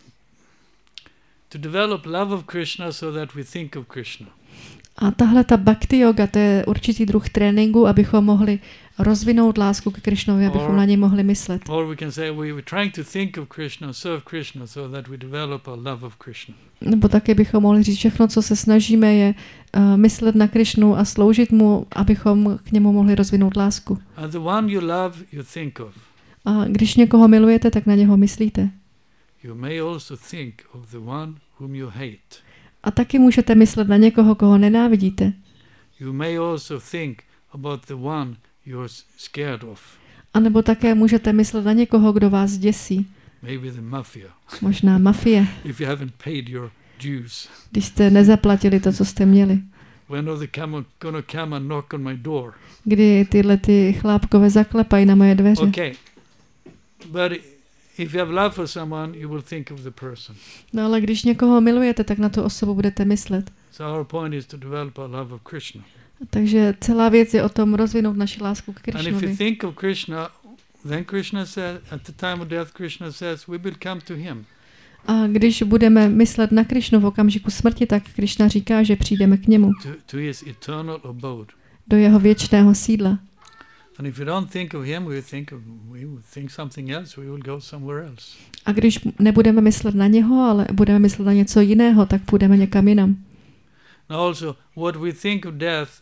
to develop love of Krishna so that we think of Krishna. A tahle ta bhakti yoga, to je určitý druh tréninku, abychom mohli rozvinout lásku k Krishnovi, abychom or, na něj mohli myslet. Or we can say we were trying to think of Krishna, serve Krishna, so that we develop a love of Krishna. Nebo taky bychom mohli říct, všechno, co se snažíme, je uh, myslet na Krishnu a sloužit mu, abychom k němu mohli rozvinout lásku. And the one you love, you think of. A když někoho milujete, tak na něho myslíte. You may also think of the one whom you hate. A taky můžete myslet na někoho, koho nenávidíte. You may also think about the one you're scared of. A nebo také můžete myslet na někoho, kdo vás děsí. Maybe the mafia. Možná mafie. If you haven't paid your dues. Když jste nezaplatili to, co jste měli. When are they come, gonna come and knock on my door? Kdy tyhle ty chlápkové zaklepají na moje dveře. Okay. But if you have love for someone, you will think of the person. No ale když někoho milujete, tak na tu osobu budete myslet. So our point is to develop a love of Krishna. Takže celá věc je o tom rozvinout naši lásku k Krishnovi. And if you think of Krishna, then Krishna says, at the time of death, Krishna says, we will come to him. A když budeme myslet na Krishnu v okamžiku smrti, tak Krishna říká, že přijdeme k němu. To, to his eternal abode. Do jeho věčného sídla. And if you don't think of him, we think of, we would think something else, we will go somewhere else. A když nebudeme myslet na něho, ale budeme myslet na něco jiného, tak půjdeme někam jinam. Now also, what we think of death,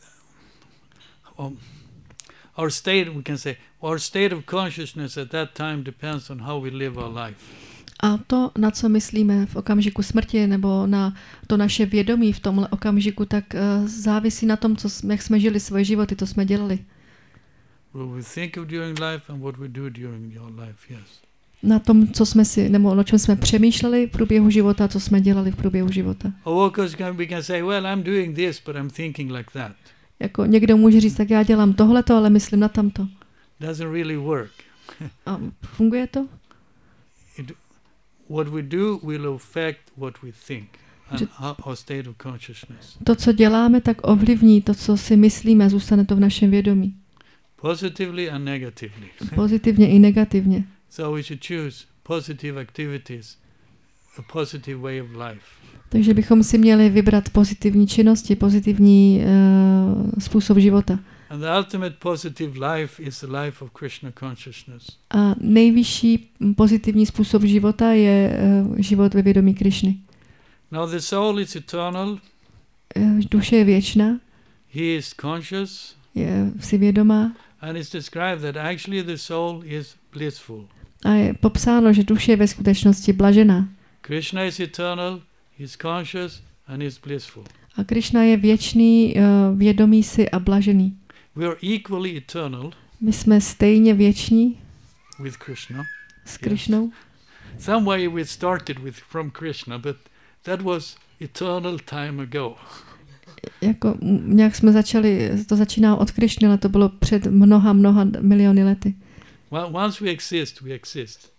um, our state, we can say, our state of consciousness at that time depends on how we live our life. A to, na co myslíme v okamžiku smrti, nebo na to naše vědomí v tomhle okamžiku, tak uh, závisí na tom, co jsme, jak jsme žili svoje životy, to jsme dělali. What we think of during life and what we do during your life, yes. Na tom, co jsme si, nebo o čem jsme přemýšleli v průběhu života, co jsme dělali v průběhu života. Or we can say, well, I'm doing this, but I'm thinking like that. Jako někdo může říct, tak já dělám tohleto, ale myslím na tamto. Doesn't really work. A funguje to? It, what we do will affect what we think and our state of consciousness. To, co děláme, tak ovlivní to, co si myslíme, zůstane to v našem vědomí. Positively and negatively. Pozitivně i negativně. So we should choose positive activities, a positive way of life. Takže bychom si měli vybrat pozitivní činnosti, pozitivní uh, způsob života. And the ultimate positive life is the life of Krishna consciousness. A nejvyšší pozitivní způsob života je uh, život ve vědomí Krishny. Now the soul is eternal. Uh, duše je věčná. He is conscious. je si vědomá. And it's described that actually the soul is blissful. A je popsáno, že duše je ve skutečnosti blažená. Krishna is eternal, he's conscious and he's blissful. A Krishna je věčný, uh, vědomý si a blažený. We are equally eternal. My jsme stejně věční with Krishna. s Krishnou. Yeah. Some way we started with from Krishna, but that was eternal time ago. Jako nějak jsme začali, to začíná od Krishny, ale to bylo před mnoha, mnoha miliony lety. Well, once we exist, we exist.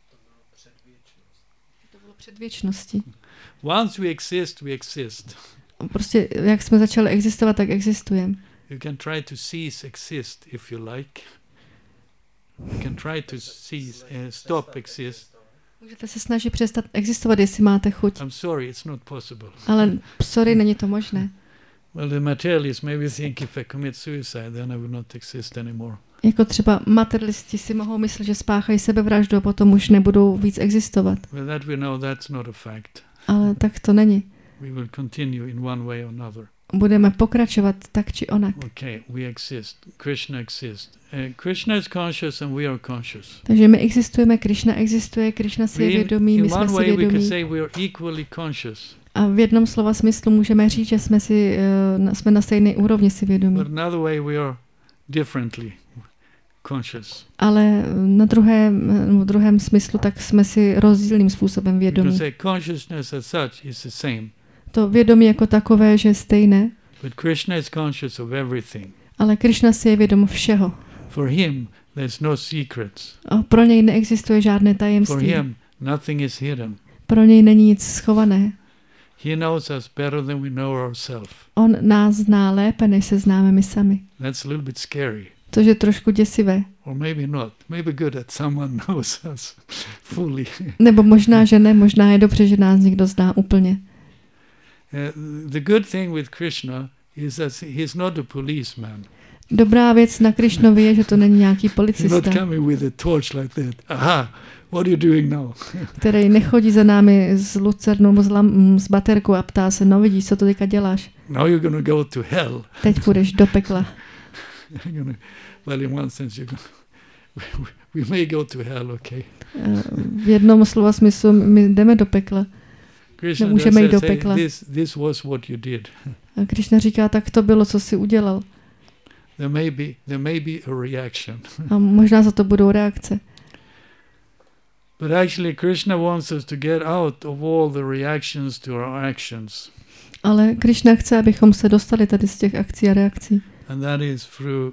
To bylo před věčností. Once we exist, we exist. Prostě jak jsme začali existovat, tak existujeme. You can try to cease exist if you like. You can try to cease, uh, stop exist. Můžete se snažit přestat existovat, jestli máte chuť. I'm sorry, it's not possible. Ale sorry, není to možné. Well, the materialists maybe think if I commit suicide, then I will not exist anymore. Jako třeba materialisti si mohou myslet, že spáchají sebevraždu a potom už nebudou víc existovat. Well, that we know that's not a fact. Ale tak to není. We will continue in one way or another. Budeme pokračovat tak či onak. Okay, we exist. Krishna exists. Uh, Krishna is conscious and we are conscious. Takže my existujeme, Krishna existuje, Krishna si je We- vědomý, in my jsme one si way we can vědomí. say we are equally conscious. A v jednom slova smyslu můžeme říct, že jsme, si, uh, na- jsme na stejné úrovni si vědomí. But another way we are differently conscious. Ale na druhém, v druhém smyslu tak jsme si rozdílným způsobem vědomí. Because uh, consciousness as such is the same. To vědomí jako takové, že je stejné, But Krishna is conscious of everything. ale Krishna si je vědom všeho. For him, there's no secrets. A pro něj neexistuje žádné For tajemství. him, nothing is hidden. Pro něj není nic schované. He knows us better than we know ourselves. On nás zná lépe, než se známe my sami. That's a little bit scary. Což je trošku děsivé. Or maybe not. Maybe good that someone knows us fully. Nebo možná, že ne, možná je dobře, že nás někdo zná úplně. Uh, the good thing with Krishna is that he's not a policeman. Dobrá věc na Krišnovi je, že to není nějaký He's not policista, coming with a torch like that. Aha, what are you doing now? který nechodí za námi s lucernou, s, lam, s baterkou a ptá se, no vidíš, co to teďka děláš? Now you're going to go to hell. Teď půjdeš do pekla. You're gonna, well, in one sense, you're gonna, we may go to hell, okay? Eh, V jednom slova smyslu my jdeme do pekla. Krishna Nemůžeme jít does do say, pekla. this, this was what you did. A Krišna říká, tak to bylo, co jsi udělal. There may be, there may be a reaction. A možná za to budou reakce. But actually, Krishna wants us to get out of all the reactions to our actions. Ale Krišna chce, abychom se dostali tady z těch akcí a reakcí. And that is through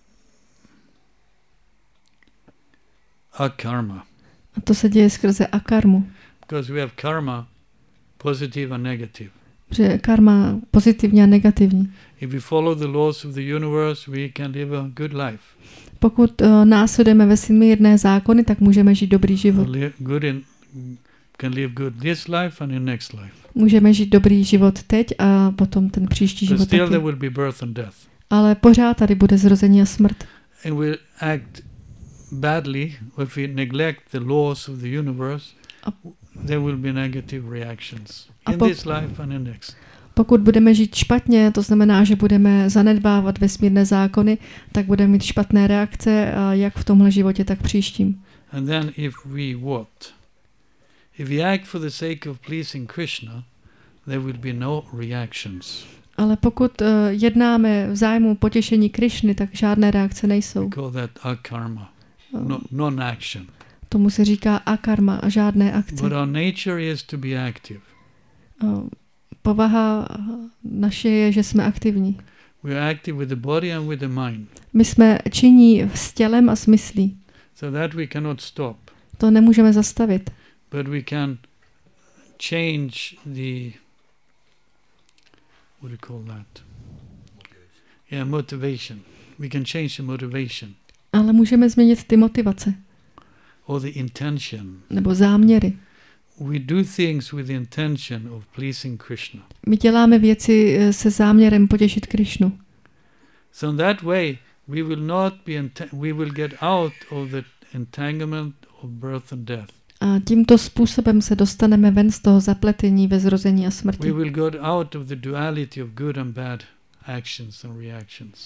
akarma. A to se děje skrze akarmu. Because we have karma, positive and negative. Protože karma pozitivní a negativní. If we follow the laws of the universe, we can live a good life. Pokud uh, následujeme vesmírné zákony, tak můžeme žít dobrý život. Li- good in, can live good this life and in next life. Můžeme žít dobrý život teď a potom ten příští But život still taky. there will be birth and death. Ale pořád tady bude zrození a smrt. And we act badly if we neglect the laws of the universe. A- There will be negative reactions A in po- this life and in next. Pokud budeme žít špatně, to znamená, že budeme zanedbávat vesmírné zákony, tak budeme mít špatné reakce, a jak v tomhle životě, tak příštím. And then if we what? If we act for the sake of pleasing Krishna, there will be no reactions. Ale pokud uh, jednáme v zájmu potěšení Krišny, tak žádné reakce nejsou. We call that akarma, Uh, no, non-action. Tomu se říká akarma a žádné akce. But our nature is to be active. Uh, povaha naše je, že jsme aktivní. We are active with the body and with the mind. My jsme činní s tělem a s myslí. So that we cannot stop. To nemůžeme zastavit. But we can change the, what do you call that? Yeah, motivation. We can change the motivation Ale můžeme změnit ty motivace or the intention. nebo záměry. We do things with the intention of pleasing Krishna. My děláme věci eh, se záměrem potěšit Krišnu. So in that way, we will not be, enta- we will get out of the entanglement of birth and death. A tímto způsobem se dostaneme ven z toho zapletení ve zrození a We smrti. will get out of the duality of good and bad actions and reactions.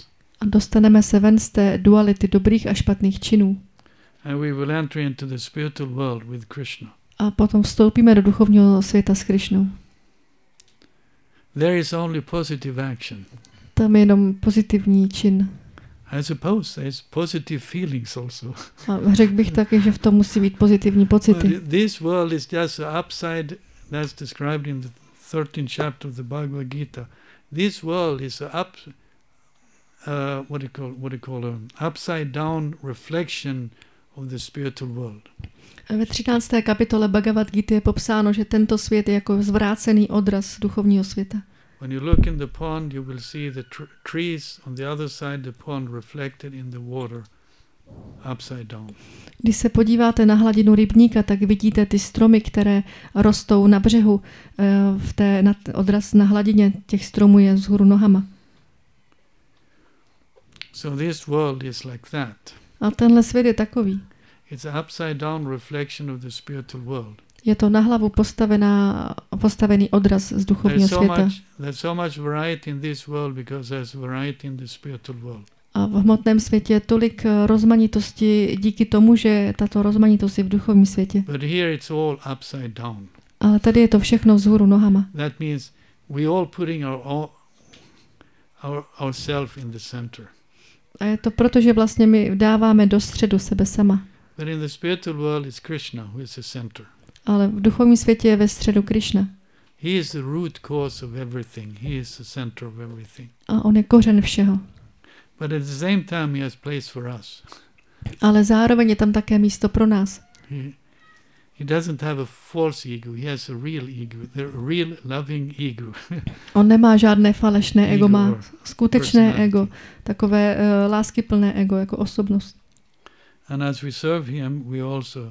A dostaneme se ven z té duality dobrých a špatných činů. And we will enter into the spiritual world with Krishna. A potom vstoupíme do duchovního světa s Krišnou. There is only positive action. Tam je jenom pozitivní čin. I suppose there is positive feelings also. A řekl bych taky, že v tom musí být pozitivní pocity. But this world is just an upside, that's described in the thirteenth chapter of the Bhagavad Gita. This world is a up, uh, what do you call, what do you call a upside down reflection of the spiritual world. Ve třinácté kapitole Bhagavad Gita je popsáno, že tento svět je jako zvrácený odraz duchovního světa. When you look in the pond, you will see the tr- trees on the other side the pond reflected in the water upside down. Když se podíváte na hladinu rybníka, tak vidíte ty stromy, které rostou na břehu. V té na, odraz na hladině těch stromů je vzhůru nohama. So this world is like that. A tenhle svět je takový. It's an upside down reflection of the spiritual world. Je to na hlavu postavená, postavený odraz z duchovního There's so světa. much, there's so much variety in this world because there's variety in the spiritual world. A v hmotném světě je tolik rozmanitosti díky tomu, že tato rozmanitost je v duchovním světě. But here it's all upside down. Ale tady je to všechno vzhůru nohama. That means we all putting our, own, our ourselves in the center. A je to proto, že vlastně my dáváme do středu sebe sama. But in the spiritual world it's Krishna who is the center. Ale v duchovním světě je ve středu Krišna. He is the root cause of everything. He is the center of everything. A on je kořen všeho. But at the same time he has place for us. Ale zároveň je tam také místo pro nás. He, he doesn't have a false ego. He has a real ego, the real loving ego. On nemá žádné falešné ego, má skutečné personality. ego, takové uh, láskyplné ego jako osobnost. And as we serve him, we also,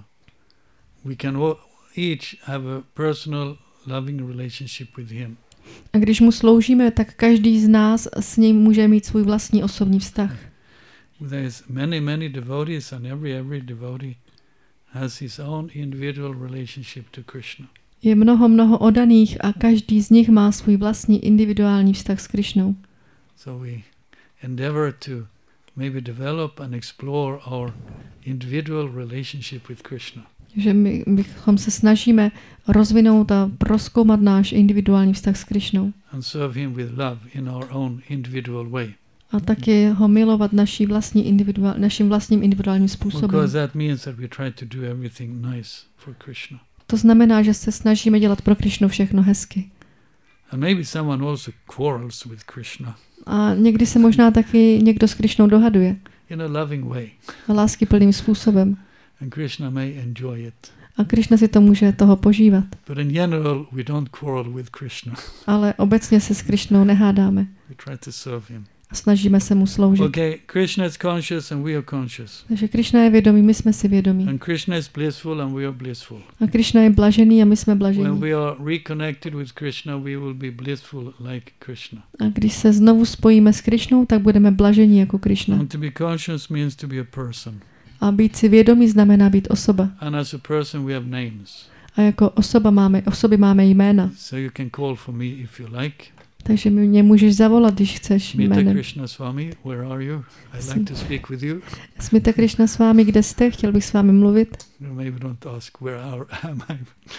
we can all, each have a personal loving relationship with him. A když mu sloužíme, tak každý z nás s ním může mít svůj vlastní osobní vztah. There is many, many devotees, and every every devotee has his own individual relationship to Krishna. Je mnoho, mnoho oddaných a každý z nich má svůj vlastní individuální vztah s Krišnou. So we endeavor to maybe develop and explore our individual relationship with Krishna. Že my bychom se snažíme rozvinout a prozkoumat náš individuální vztah s Krišnou. And serve him with love in our own individual way. A taky ho milovat naší vlastní individuál, naším vlastním individuálním způsobem. Because that means that we try to do everything nice for Krishna. To znamená, že se snažíme dělat pro Krišnu všechno hezky. And maybe someone also quarrels with Krishna A někdy se možná taky někdo s Krišnou dohaduje. in a loving way. Láskyplným způsobem. And Krishna may enjoy it. A Krišna si to může toho požívat. But in general, we don't quarrel with Krishna. Ale obecně se s Krišnou nehádáme. We try to serve him. A snažíme se mu sloužit. Okay, Krishna is conscious and we are conscious. Takže Krišna je vědomý, my jsme si vědomí. And Krishna is blissful and we are blissful. A Krišna je blažený a my jsme When blažení. we are reconnected with Krishna, we will be blissful like Krishna. A když se znovu spojíme s Krišnou, tak budeme blažení jako Krišna. And to be conscious means to be a person. A být si vědomý znamená být osoba. And as a person, we have names. A jako osoba máme, osoby máme jména. So you can call for me if you like. Takže mě můžeš zavolat, když chceš Smita jménem. Krishna Swami, where are you? I'd like to speak with you. Smita Krishna s vámi, kde jste? Chtěl bych s vámi mluvit. No, maybe don't ask where are, am I.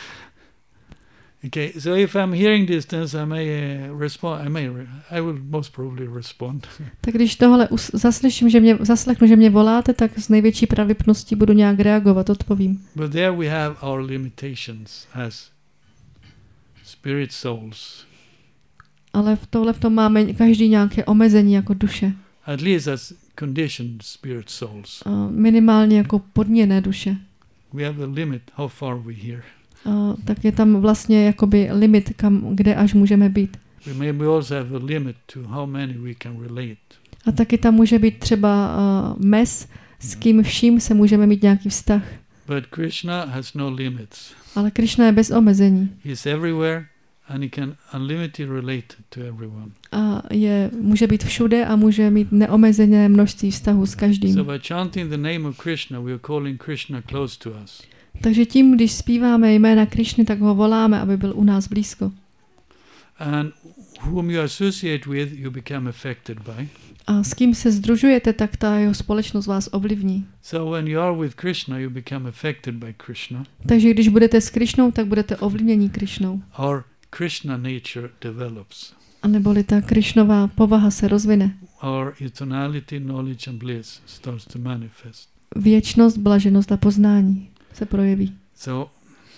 Okay, so if I'm hearing distance, I may uh, respond. I may. Re- I will most probably respond. Tak když tohle us- zaslyším, že mě, zaslechnu, že mě voláte, tak s největší pravděpodobností budu nějak reagovat, odpovím. But there we have our limitations as spirit souls. Ale v tohle v tom máme každý nějaké omezení jako duše. At least as conditioned spirit souls. A minimálně jako podměné duše. We have a limit how far we hear. A tak je tam vlastně jakoby limit, kam, kde až můžeme být. We maybe also have a limit to how many we can relate. A taky tam může být třeba uh, mez, s kým vším se můžeme mít nějaký vztah. But Krishna has no limits. Ale Krišna je bez omezení. He is everywhere and he can unlimitedly relate to everyone. A je, může být všude a může mít neomezené množství vztahů s každým. So by chanting the name of Krishna, we are calling Krishna close to us. Takže tím, když zpíváme jména Krišny, tak ho voláme, aby byl u nás blízko. And whom you associate with, you become affected by. A s kým se sdružujete, tak ta jeho společnost vás ovlivní. So when you are with Krishna, you become affected by Krishna. Takže když budete s Krišnou, tak budete ovlivněni Krišnou. Or Krishna nature develops. A neboli ta Krišnová povaha se rozvine. Or eternality, knowledge and bliss starts to manifest. Věčnost, blaženost a poznání se projeví. So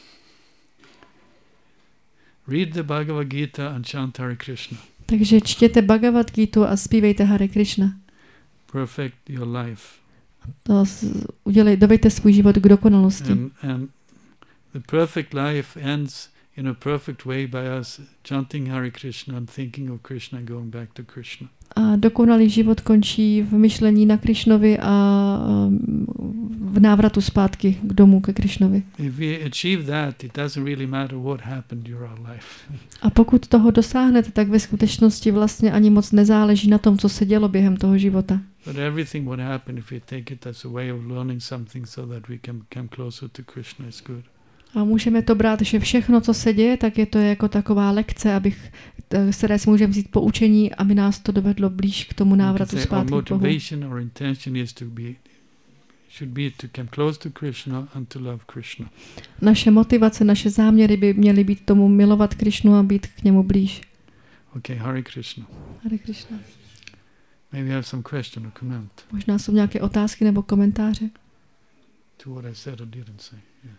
read the Bhagavad Gita and chant Hare Krishna. Takže čtěte Bhagavad Gita a zpívejte Hare Krishna. Perfect your life. To udělej, dovejte svůj život k dokonalosti. And, and the perfect life ends in a perfect way by us chanting Hare Krishna and thinking of Krishna and going back to Krishna. A dokonalý život končí v myšlení na Krišnovi a v návratu zpátky k domu ke Krišnovi. If we achieve that, it doesn't really matter what happened during our life. A pokud toho dosáhnete, tak ve skutečnosti vlastně ani moc nezáleží na tom, co se dělo během toho života. But everything what happened, if we take it as a way of learning something so that we can come closer to Krishna, is good. A můžeme to brát, že všechno, co se děje, tak je to jako taková lekce, abych, z které si můžeme vzít poučení, aby nás to dovedlo blíž k tomu návratu zpátky k Bohu. Motivation or intention is to be should be to come close to Krishna and to love Krishna. Naše motivace, naše záměry by měly být tomu milovat Krišnu a být k němu blíž. Okay, Hare Krishna. Hare Krishna. Maybe you have some question or comment. Možná jsou nějaké otázky nebo komentáře. To what I said or didn't say. Yeah.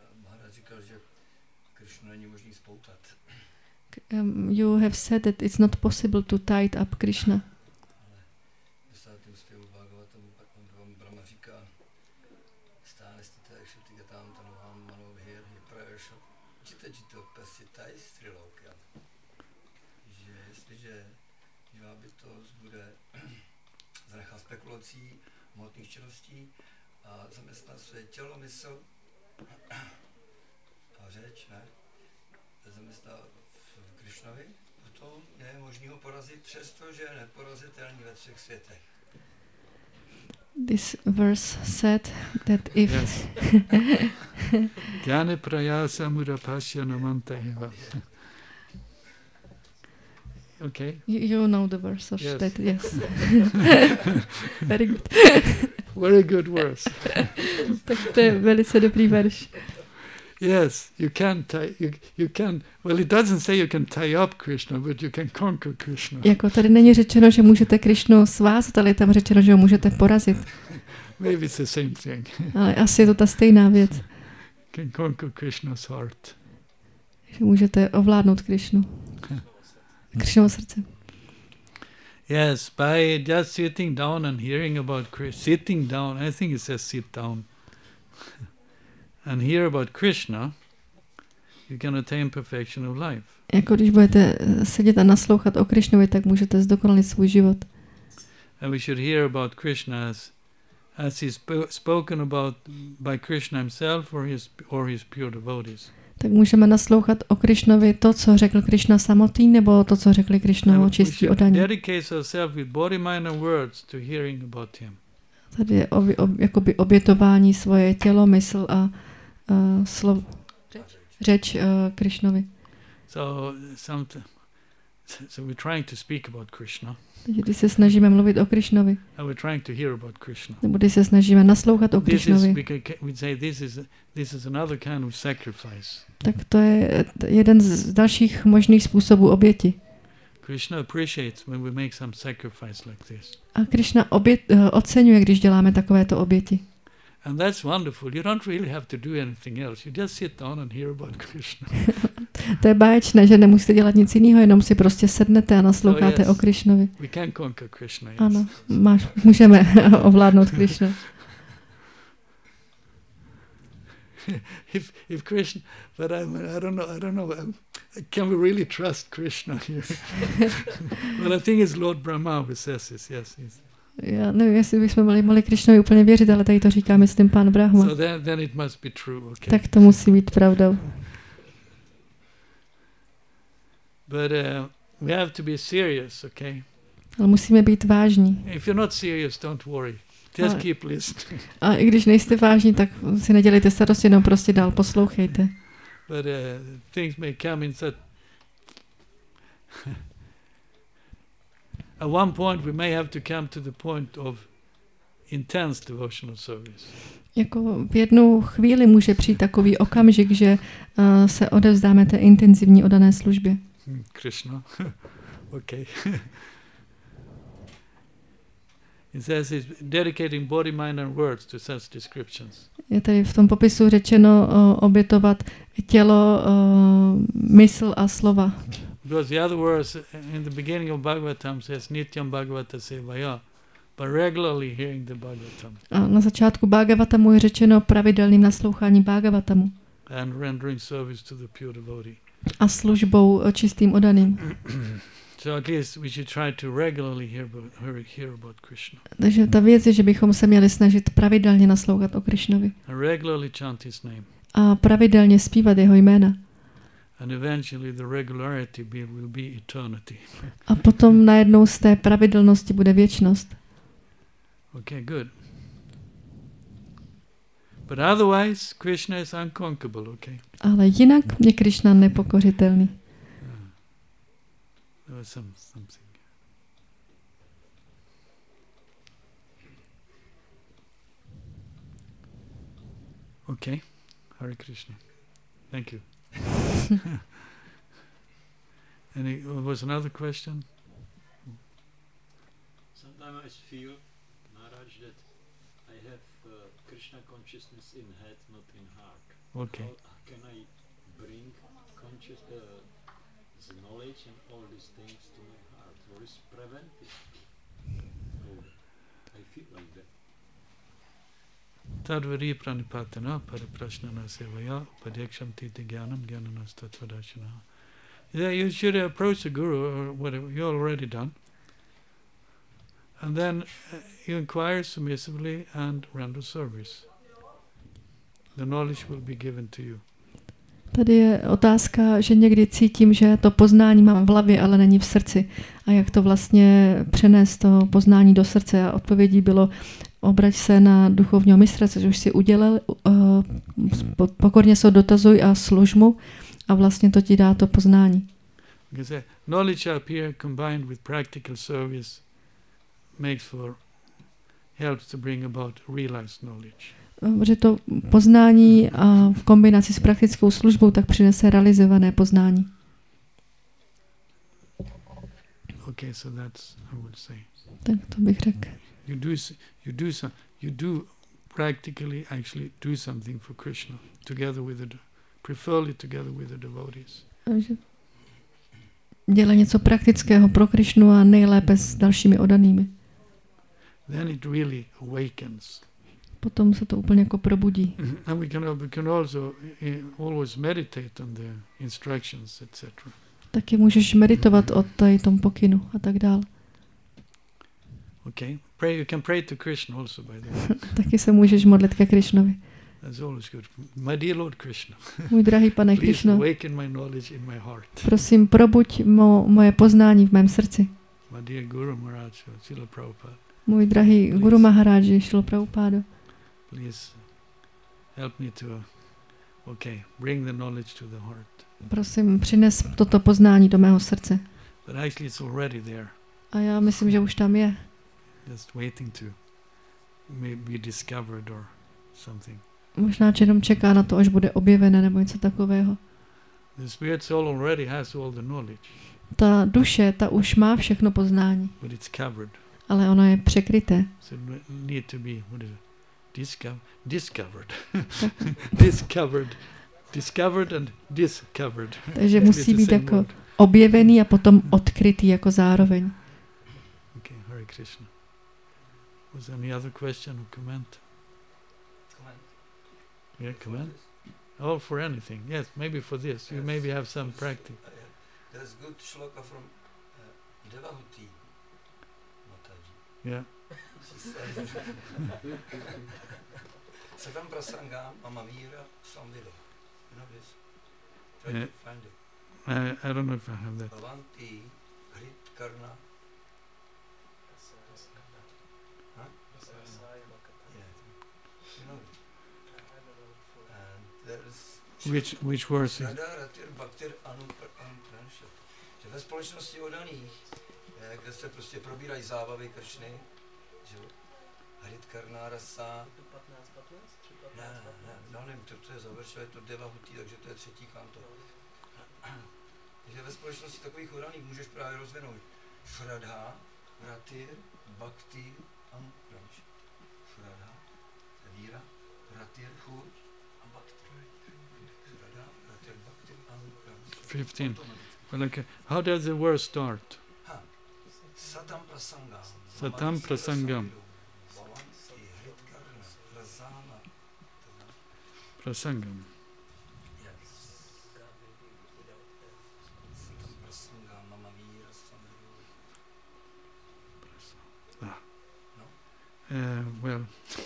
Um, you have said that it's not possible to tie it up Krishna. hmotných činností a zaměstnat své tělo, mysl a řeč, ne? Zaměstnat v Krišnovi, potom je možný ho porazit, přestože je neporazitelný ve třech světech. This verse said that if yes. Jnana prayasa mudapasya namantayeva. Okay. You, you know the verse of yes. that, yes. Very good. Very good verse. Tak to je velice dobrý verš. Yes, you can tie, you, you can, well it doesn't say you can tie up Krishna, but you can conquer Krishna. Jako tady není řečeno, že můžete Krišnu svázat, ale je tam řečeno, že ho můžete porazit. Maybe it's the same thing. Ale asi je to ta stejná věc. Can conquer Krishna's heart. Že můžete ovládnout Krišnu. Krišnovo srdce. Yes, by just sitting down and hearing about Krishna, sitting down, I think it says sit down, and hear about Krishna, you can attain perfection of life. Jako když budete sedět a naslouchat o Krišnovi, tak můžete zdokonalit svůj život. And we should hear about Krishna as, as he's sp- spoken about by Krishna himself or his, or his pure devotees. Tak můžeme naslouchat o Krišnovi to, co řekl Krišna samotný, nebo to, co řekli Krišnovo čistí odaní. Dedicate ourselves with body, mind and words to hearing about him. Tady je ob, ob, jakoby obětování svoje tělo, mysl a uh, slov, řeč uh, Krišnovi. So, some, so we're trying to speak about Krishna. Takže když se snažíme mluvit o Krišnovi, and we're trying to hear about Krishna. Nebo když se snažíme naslouchat o This Krišnovi, is, we can, we'd say this is, this is another kind of sacrifice. Tak to je jeden z dalších možných způsobů oběti. Krishna appreciates when we make some sacrifice like this. A Krišna obět, oceňuje, když děláme takovéto oběti. And that's wonderful. You don't really have to do anything else. You just sit down and hear about Krishna. To je báječné, že nemusíte dělat nic jiného, jenom si prostě sednete a nasloucháte oh, yes. o Krišnovi. We can conquer Krishna. Yes. Ano, máš, můžeme ovládnout Krišnu. if if Krishna, but I, I don't know, I don't know. Um, can we really trust Krishna here? Well, I think it's Lord Brahma who says this. Yes, yes. Já nevím, jestli bychom mohli, mohli Krišnovi úplně věřit, ale tady to říká, myslím, pán Brahma. So then, then it must be true. Okay. Tak to musí být pravdou. But uh, we have to be serious, okay? Ale musíme být vážní. If you're not serious, don't worry. Just ale, keep listening. A i když nejste vážní, tak si nedělejte starosti, jenom prostě dál poslouchejte. But uh, things may come in such at one point we may have to come to the point of intense devotional service. Jako v jednu chvíli může přijít takový okamžik, že uh, se odevzdáme té intenzivní oddané službě. Hmm, Krishna. Okay. It says he's dedicating body, mind and words to such descriptions. Je tady v tom popisu řečeno uh, obětovat tělo, uh, mysl a slova. Because the other verse in the beginning of Bhagavatam says Nityam Bhagavata Sevaya, but regularly hearing the Bhagavatam. A na začátku Bhagavatamu je řečeno pravidelným naslouchání Bhagavatamu. And rendering service to the pure devotee. A službou čistým oddaným. So at least we should try to regularly hear about, hear about Krishna. Takže ta věc je, že bychom se měli snažit pravidelně naslouchat o Krishnovi. And regularly chant his name. A pravidelně zpívat jeho jména. And eventually the regularity be, will be eternity. A potom najednou z té pravidelnosti bude věčnost. Okay, good. But otherwise, Krishna is unconquerable, okay? Ale jinak je Krishna nepokořitelný. There was some, something. Okay, Hare Krishna. Thank you. Any, was another question? Sometimes I feel, Maharaj, that I have uh, Krishna consciousness in head, not in heart. Okay. How can I bring conscious uh, the knowledge and all these things to my heart? What is preventing? Oh, I feel like that. Tadvari pranipatana paraprashnana sevaya upadeksham titi jnanam jnananas tatvadashana. Yeah, you should approach the guru or whatever you already done. And then uh, you inquire submissively and render service. The knowledge will be given to you. Tady je otázka, že někdy cítím, že to poznání mám v hlavě, ale není v srdci. A jak to vlastně přenést to poznání do srdce? A odpovědí bylo, obrať se na duchovního mistra, což už si udělal, uh, pokorně se dotazuj a služ mu a vlastně to ti dá to poznání. Because knowledge up here combined with practical service makes for, helps to bring about realized knowledge. Že to poznání a v kombinaci s praktickou službou tak přinese realizované poznání. Okay, so that's I would say. Tak to bych řekl. You do you do some you do practically actually do something for Krishna together with the preferably together with the devotees. Dělá něco praktického pro Krishnu a nejlépe s dalšími oddanými. Then it really awakens. Potom se to úplně jako probudí. And we can we can also uh, always meditate on the instructions, et cetera. Taky můžeš meditovat o tady tom pokynu a tak dál. Okay, pray. You can pray to Krishna also, by the way. Taky se můžeš modlit ke Krishnovi. That's always good. My dear Lord Krishna. Můj drahý pane Please Krishno, awaken my knowledge in my heart. prosím, probuď mo, moje poznání v mém srdci. My dear Guru Maharaj, Srila Prabhupada. Můj drahý Guru Maharáji, Šrila Prabhupádo, Please help me to, okay, bring the knowledge to the heart. prosím, přines toto poznání do mého srdce. But actually it's already there. A já myslím, že už tam je. Just waiting to maybe be discovered or something. Možná, že jenom čeká na to, až bude objevené nebo něco takového. The spirit soul already has all the knowledge. Ta duše, ta už má všechno poznání, But it's covered. ale ono je překryté. So it need to be what is it? Discover, discovered, discovered, discovered and discovered. Takže musí být jako objevený a potom odkrytý jako zároveň. Okay, Hare Krishna. Was there any other question or comment? Comment. Yeah, comment. Oh, for anything. Yes, maybe for this. You Yes. maybe have some practice. Uh, yeah. There's good shloka from uh, Devahuti Mataji. Yeah. She says, Sakam prasangam amavira samvida. You know this? Try Yeah. to find it. I, I don't know if I have that. Bhavanti Hrit Karna. Huh? Yeah. You know it. And there's Which which verse is? Radha Ratir Bhaktir Anu Pranusha. Že ve společnosti oddaných kde se prostě probírají zábavy Kršny, že jo? Harit Karna Rasa. patnáct patnáct? Ne, ne, ne, no nevím, to, to je završilo, je to Devahutí, takže to je třetí kanto. Takže ve společnosti takových udaných můžeš právě rozvinout Shraddha, Ratir, Bhakti, Anupranš. Shraddha, víra, Ratir, chuť a Bhakti. Shraddha, Ratir, Bhakti, Anupranš. fifteen. Well, okay. How does the word start? Ha. Satam Prasangam. Satam Prasangam. Bhavanti, Hritkarna, Razana. Prasangam. Yes. Satam Prasangam, Mama Vira Samaru. Ah. No? Uh, well,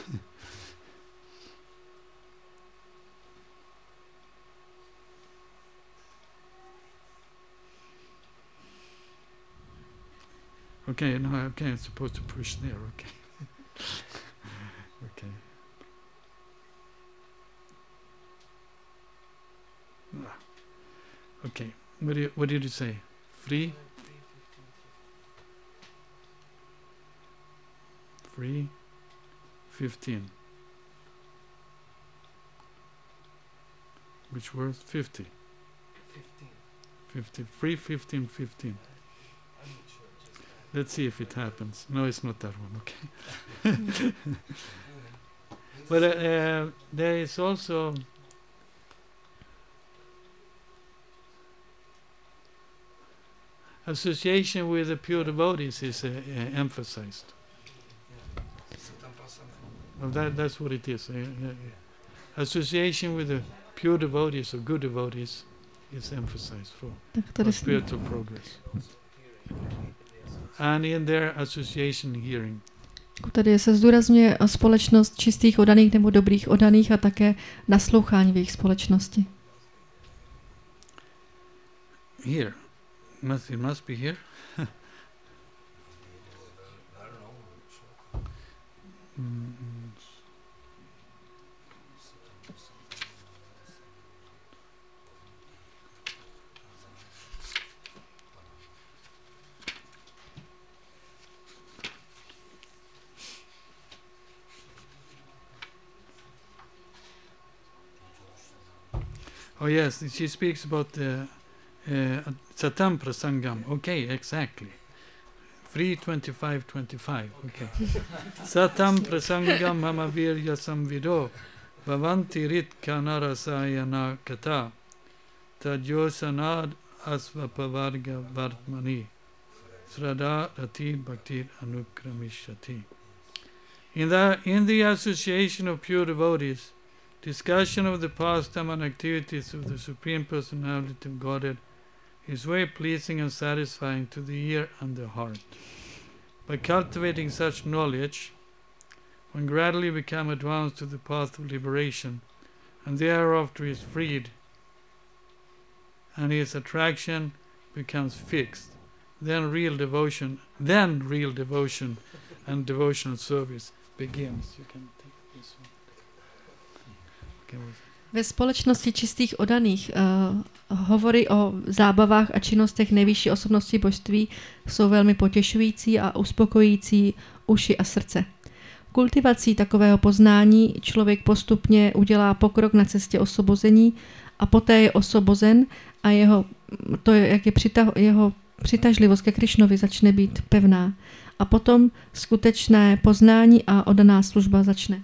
okay, no, okay, I'm supposed to push there, okay. Okay. Ah. Okay, what, do you, what did you say? Free? Free? fifteen. Which word? fifty. fifteen. fifty. Free, fifteen, fifteen. I'm not sure. Just, uh, Let's see if it happens. No, it's not that one, okay. But uh, uh, there is also association with the pure devotees is uh, uh, emphasized. Satam Prasangam. Well, that, that's what it is. Uh, uh, association with the pure devotees or good devotees is emphasized for, Tak for tady spiritual progress. And in their association hearing. Tady se zdůrazňuje společnost čistých oddaných nebo dobrých oddaných a také naslouchání v jejich společnosti. Here. Must, it must be here. I don't know. Mm, Oh yes, she speaks about the uh, Satam Prasangam. Okay, exactly. three twenty-five twenty-five. Okay. Satam Prasangam Mamavirya Samvido Bhavanti Rit Kanarasayana Kata Tadyosanad Asvapavarga Vartmani Sraddha Rati Bhakti Anukramishati. In the, in the association of pure devotees, discussion of the pastime and activities of the Supreme Personality of Godhead is very pleasing and satisfying to the ear and the heart. By cultivating such knowledge, one gradually becomes advanced to the path of liberation, and thereafter is freed, and his attraction becomes fixed. Then real devotion, then real devotion and devotional service begins. You can take this one. Ve společnosti čistých oddaných uh, hovory o zábavách a činnostech nejvyšší osobnosti božství jsou velmi potěšující a uspokojící uši a srdce. Kultivací takového poznání člověk postupně udělá pokrok na cestě osvobození a poté je osvobozen a jeho, to je, jak je přitah, jeho přitažlivost ke Krišnovi začne být pevná. A potom skutečné poznání a oddaná služba začne.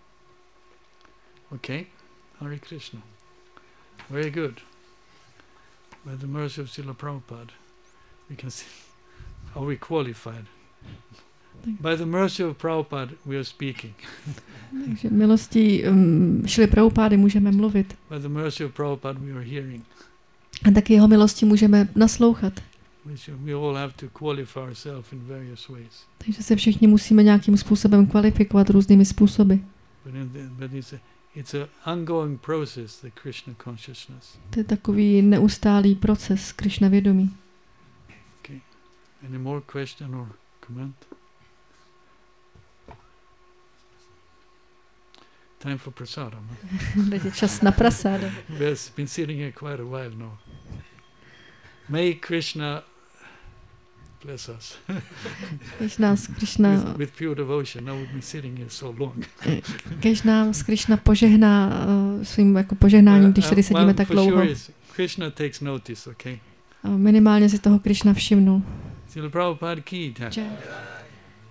Okay, Hare Krishna. Very good. By the mercy of Srila Prabhupada, we can see, are we qualified? By the mercy of Prabhupada, we are speaking. Takže milostí um, Šrily Prabhupády můžeme mluvit. By the mercy of Prabhupada, we are hearing. A taky jeho milostí můžeme naslouchat. We all have to qualify ourselves in various ways. Takže se všichni musíme nějakým způsobem kvalifikovat různými způsoby. But, in the, but it's a, it's a ongoing process, the Krishna consciousness. To je takový neustálý proces Krishna vědomí. Okay. Any more question or comment? Time for prasadam. Teď je čas na prasáda. We've been sitting here quite a while now. May Krishna bless us. Když nás Krišna, with, with pure devotion, now we've been sitting here so long. když nás Krišna požehná uh, svým jako požehnáním, když tady sedíme well, tak for dlouho. sure is, Krishna takes notice, okay? A minimálně si toho Krišna všimnul. Srila Prabhupada ki jai. Že